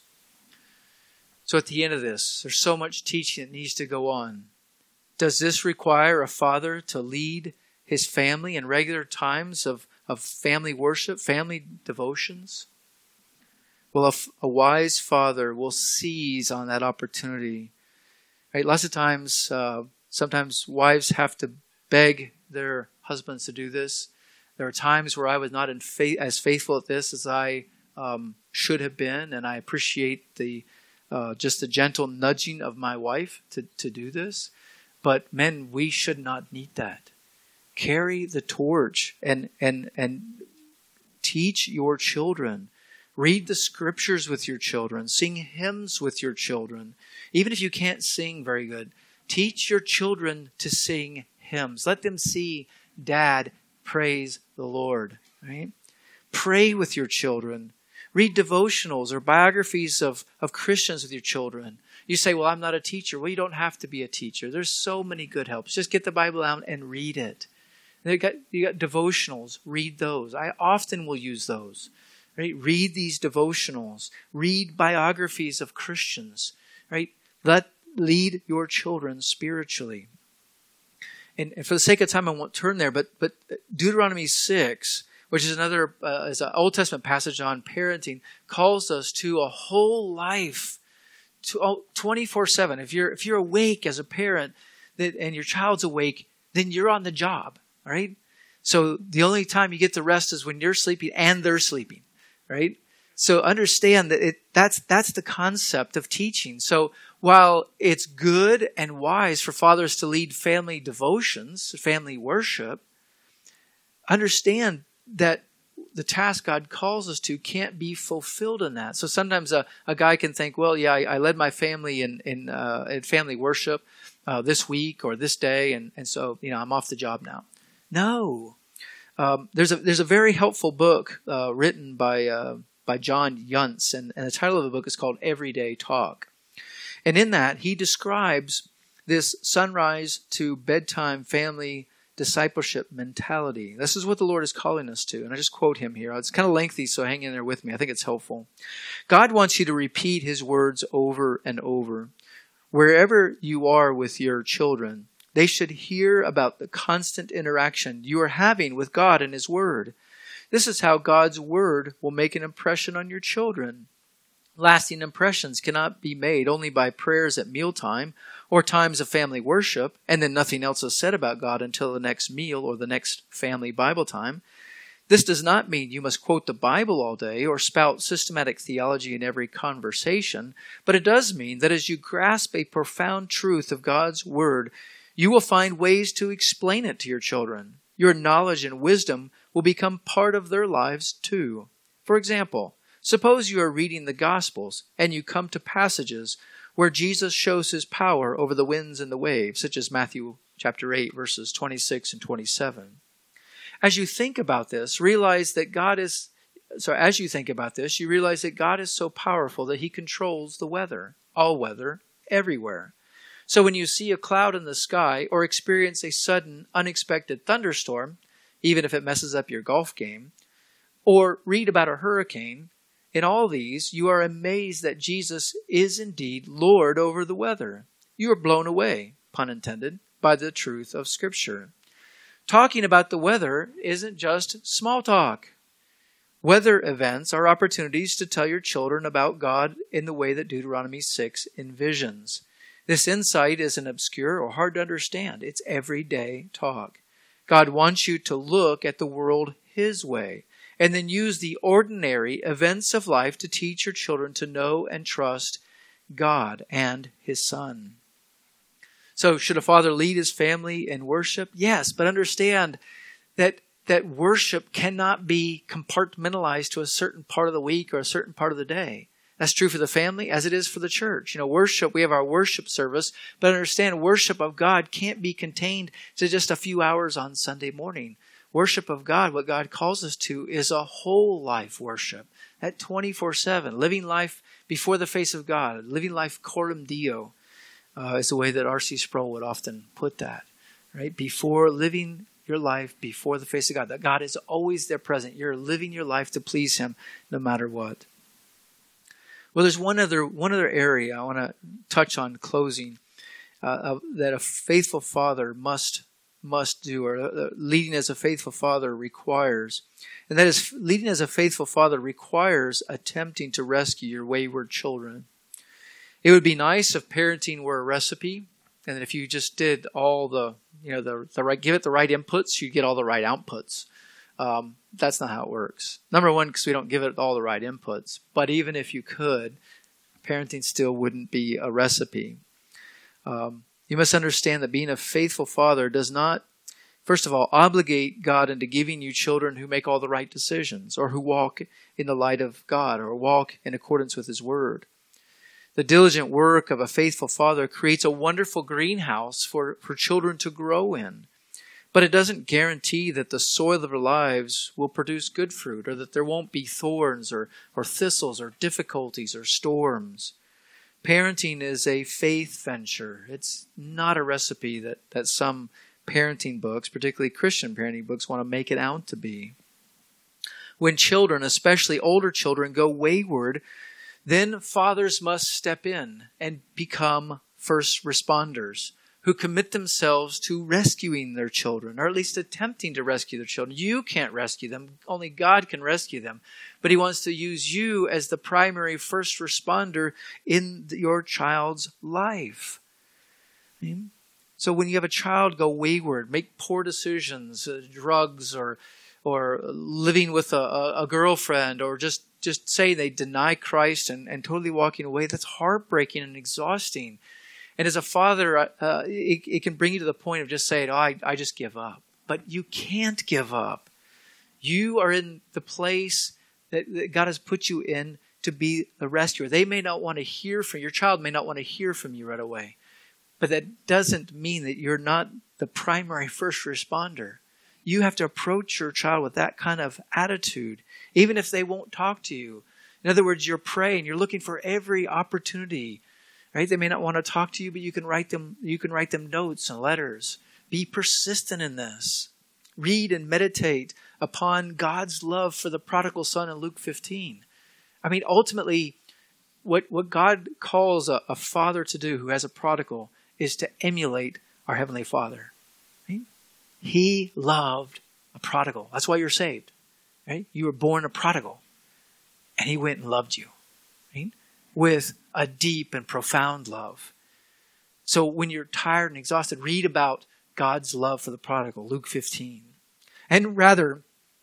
So at the end of this, there's so much teaching that needs to go on. Does this require a father to lead his family in regular times of family worship, family devotions? Well, a wise father will seize on that opportunity. Right? Lots of times, sometimes wives have to beg their husbands to do this. There are times where I was not as faithful at this as I should have been, and I appreciate just the gentle nudging of my wife to do this. But men, we should not need that. Carry the torch and teach your children. Read the scriptures with your children. Sing hymns with your children. Even if you can't sing very good, teach your children to sing hymns. Let them see Dad praise the Lord. Right? Pray with your children. Read devotionals or biographies of Christians with your children. You say, well, I'm not a teacher. Well, you don't have to be a teacher. There's so many good helps. Just get the Bible out and read it. You got devotionals. Read those. I often will use those. Right? Read these devotionals. Read biographies of Christians. Right? Lead your children spiritually. And for the sake of time, I won't turn there, but Deuteronomy 6, which is another is an Old Testament passage on parenting, calls us to a whole life, to 24/7. If you're awake as a parent, and your child's awake, then you're on the job. All right. So the only time you get to rest is when you're sleeping and they're sleeping. Right. So understand that that's the concept of teaching. So while it's good and wise for fathers to lead family devotions, family worship, understand that the task God calls us to can't be fulfilled in that. So sometimes a guy can think, well, yeah, I led my family in family worship this week or this day, and so I'm off the job now. No, there's a very helpful book written by John Yuntz, and the title of the book is called Everyday Talk. And in that, he describes this sunrise to bedtime family discipleship mentality. This is what the Lord is calling us to. And I just quote him here. It's kind of lengthy, so hang in there with me. I think it's helpful. God wants you to repeat his words over and over. Wherever you are with your children, they should hear about the constant interaction you are having with God and his word. This is how God's word will make an impression on your children. Lasting impressions cannot be made only by prayers at mealtime or times of family worship, and then nothing else is said about God until the next meal or the next family Bible time. This does not mean you must quote the Bible all day or spout systematic theology in every conversation, but it does mean that as you grasp a profound truth of God's Word, you will find ways to explain it to your children. Your knowledge and wisdom will become part of their lives too. For example, suppose you are reading the Gospels and you come to passages where Jesus shows his power over the winds and the waves, such as Matthew chapter 8, verses 26 and 27. As you think about this, you realize that God is so powerful that he controls the weather, all weather, everywhere. So when you see a cloud in the sky or experience a sudden, unexpected thunderstorm, even if it messes up your golf game, or read about a hurricane, in all these you are amazed that Jesus is indeed Lord over the weather. You are blown away, pun intended, by the truth of Scripture. Talking about the weather isn't just small talk. Weather events are opportunities to tell your children about God in the way that Deuteronomy 6 envisions. This insight isn't obscure or hard to understand. It's everyday talk. God wants you to look at the world His way and then use the ordinary events of life to teach your children to know and trust God and His Son. So should a father lead his family in worship? Yes, but understand that worship cannot be compartmentalized to a certain part of the week or a certain part of the day. That's true for the family as it is for the church. Worship, we have our worship service, but understand worship of God can't be contained to just a few hours on Sunday morning. Worship of God, what God calls us to, is a whole life worship. That 24/7, living life before the face of God, living life coram Deo, is the way that R.C. Sproul would often put that. Right? Before living your life before the face of God, that God is always there present. You're living your life to please Him no matter what. Well, there's one other area I want to touch on closing that a faithful father must do, or leading as a faithful father requires. And that is, leading as a faithful father requires attempting to rescue your wayward children. It would be nice if parenting were a recipe, and that if you just did all the right, give it the right inputs, you get all the right outputs. That's not how it works. Number one, because we don't give it all the right inputs. But even if you could, parenting still wouldn't be a recipe. You must understand that being a faithful father does not, first of all, obligate God into giving you children who make all the right decisions, or who walk in the light of God, or walk in accordance with His Word. The diligent work of a faithful father creates a wonderful greenhouse for children to grow in. But it doesn't guarantee that the soil of their lives will produce good fruit, or that there won't be thorns or thistles or difficulties or storms. Parenting is a faith venture. It's not a recipe that some parenting books, particularly Christian parenting books, want to make it out to be. When children, especially older children, go wayward, then fathers must step in and become first responders who commit themselves to rescuing their children, or at least attempting to rescue their children. You can't rescue them. Only God can rescue them. But He wants to use you as the primary first responder in your child's life. So when you have a child go wayward, make poor decisions, drugs, or living with a girlfriend, or just say they deny Christ and totally walking away, that's heartbreaking and exhausting. And as a father, it can bring you to the point of just saying, I just give up. But you can't give up. You are in the place that God has put you in to be the rescuer. They may not want to hear from you. Your child may not want to hear from you right away. But that doesn't mean that you're not the primary first responder. You have to approach your child with that kind of attitude, even if they won't talk to you. In other words, you're praying, you're looking for every opportunity. Right? They may not want to talk to you, but you can write them notes and letters. Be persistent in this. Read and meditate upon God's love for the prodigal son in Luke 15. Ultimately, what God calls a father to do who has a prodigal is to emulate our Heavenly Father. Right? He loved a prodigal. That's why you're saved. Right? You were born a prodigal. And He went and loved you. Right? with a deep and profound love. So when you're tired and exhausted, read about God's love for the prodigal, Luke 15. And rather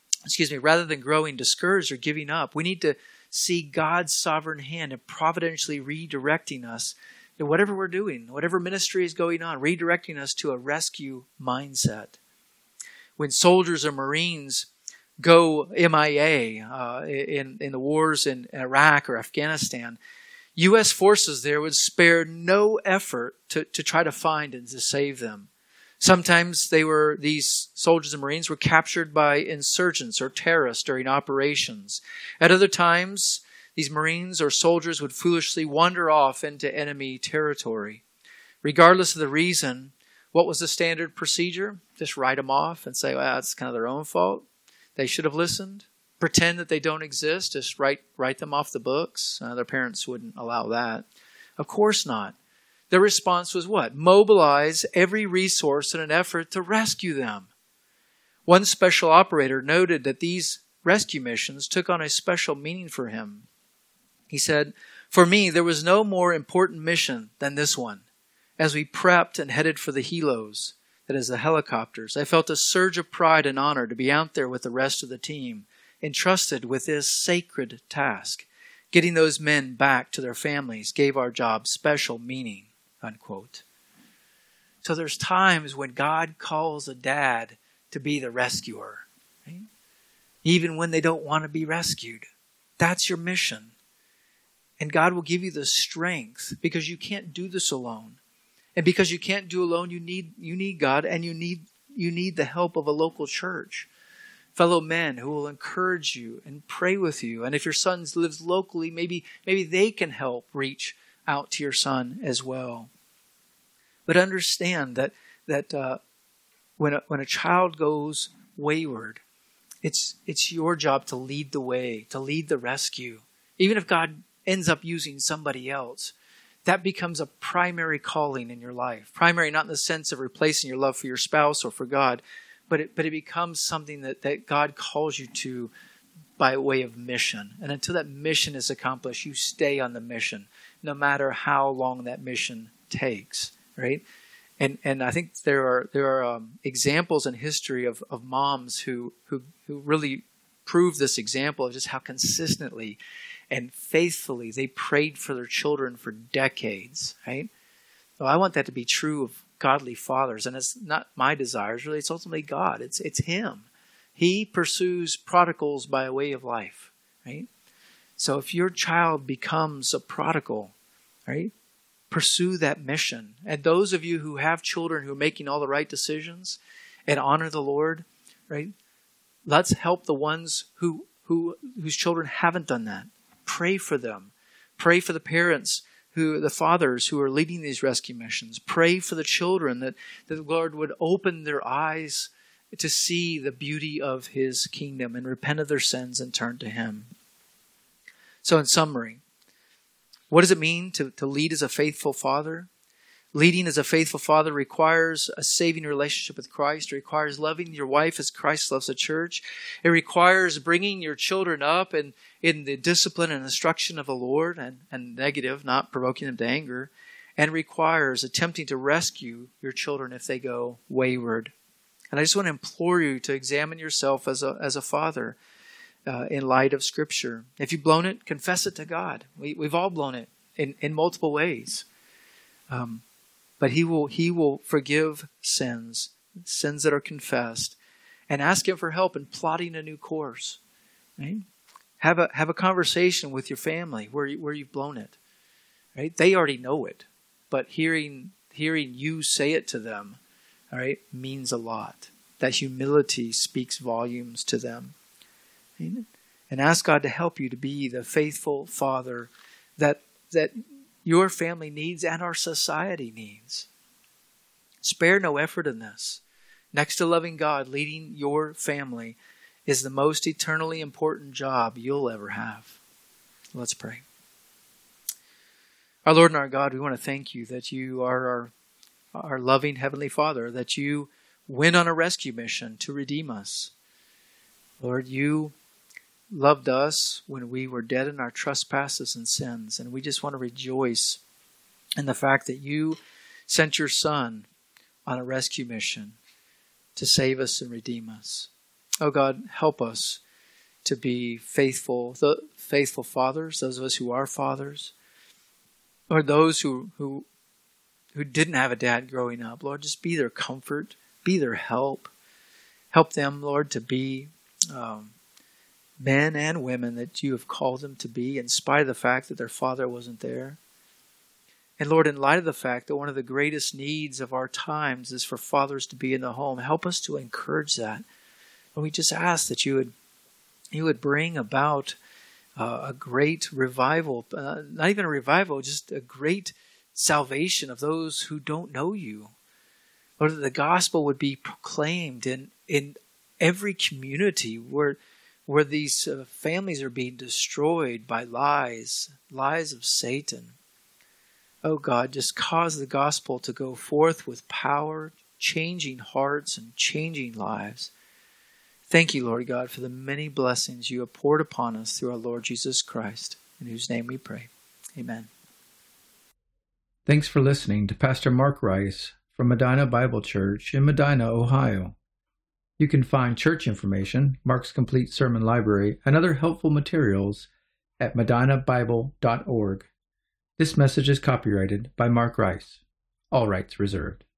than growing discouraged or giving up, we need to see God's sovereign hand and providentially redirecting us in whatever we're doing, whatever ministry is going on, redirecting us to a rescue mindset. When soldiers or Marines go MIA in the wars in Iraq or Afghanistan, U.S. forces there would spare no effort to try to find and to save them. Sometimes these soldiers and Marines were captured by insurgents or terrorists during operations. At other times, these Marines or soldiers would foolishly wander off into enemy territory. Regardless of the reason, what was the standard procedure? Just write them off and say, well, it's kind of their own fault. They should have listened. Pretend that they don't exist. Just write them off the books. Their parents wouldn't allow that. Of course not. Their response was what? Mobilize every resource in an effort to rescue them. One special operator noted that these rescue missions took on a special meaning for him. He said, "For me, there was no more important mission than this one. As we prepped and headed for the helos, that is the helicopters, I felt a surge of pride and honor to be out there with the rest of the team, entrusted with this sacred task. Getting those men back to their families gave our job special meaning." Unquote. So there's times when God calls a dad to be the rescuer, right? Even when they don't want to be rescued. That's your mission. And God will give you the strength because you can't do this alone. And because you can't do alone, you need God, and you need the help of a local church. Fellow men who will encourage you and pray with you. And if your son lives locally, maybe they can help reach out to your son as well. But understand that when a child goes wayward, it's your job to lead the way, to lead the rescue. Even if God ends up using somebody else, that becomes a primary calling in your life. Primary not in the sense of replacing your love for your spouse or for God, but it becomes something that God calls you to by way of mission. And until that mission is accomplished, you stay on the mission, no matter how long that mission takes, right? And I think there are examples in history of moms who really prove this example of just how consistently and faithfully they prayed for their children for decades, right? Well, I want that to be true of godly fathers, and it's not my desires, really. It's ultimately God. It's Him. He pursues prodigals by a way of life, right? So if your child becomes a prodigal, right, pursue that mission. And those of you who have children who are making all the right decisions and honor the Lord, right, let's help the ones whose children haven't done that. Pray for them. Pray for the parents, the fathers who are leading these rescue missions. Pray for the children that the Lord would open their eyes to see the beauty of His kingdom and repent of their sins and turn to Him. So in summary, what does it mean to lead as a faithful father? Leading as a faithful father requires a saving relationship with Christ. It requires loving your wife as Christ loves the church. It requires bringing your children up in the discipline and instruction of the Lord, and negative, not provoking them to anger. And requires attempting to rescue your children if they go wayward. And I just want to implore you to examine yourself as a father in light of Scripture. If you've blown it, confess it to God. We've all blown it in multiple ways. But He will forgive sins that are confessed, and ask Him for help in plotting a new course. Right? Have a conversation with your family where you've blown it. Right? They already know it, but hearing you say it to them, all right, means a lot. That humility speaks volumes to them. Right? And ask God to help you to be the faithful father that your family needs and our society needs. Spare no effort in this. Next to loving God, leading your family is the most eternally important job you'll ever have. Let's pray. Our Lord and our God, we want to thank You that You are our loving Heavenly Father, that You went on a rescue mission to redeem us. Lord, You loved us when we were dead in our trespasses and sins. And we just want to rejoice in the fact that you sent your Son on a rescue mission to save us and redeem us. Oh God, help us to be faithful fathers, those of us who are fathers, or those who didn't have a dad growing up. Lord, just be their comfort, be their help. Help them, Lord, to be men and women that you have called them to be, in spite of the fact that their father wasn't there. And Lord, in light of the fact that one of the greatest needs of our times is for fathers to be in the home, help us to encourage that. And we just ask that you would bring about a great revival, not even a revival, just a great salvation of those who don't know you. Lord, that the gospel would be proclaimed in every community where these families are being destroyed by lies of Satan. Oh God, just cause the gospel to go forth with power, changing hearts and changing lives. Thank you, Lord God, for the many blessings you have poured upon us through our Lord Jesus Christ, in whose name we pray. Amen. Thanks for listening to Pastor Mark Rice from Medina Bible Church in Medina, Ohio. You can find church information, Mark's complete sermon library, and other helpful materials at medinabible.org. This message is copyrighted by Mark Rice. All rights reserved.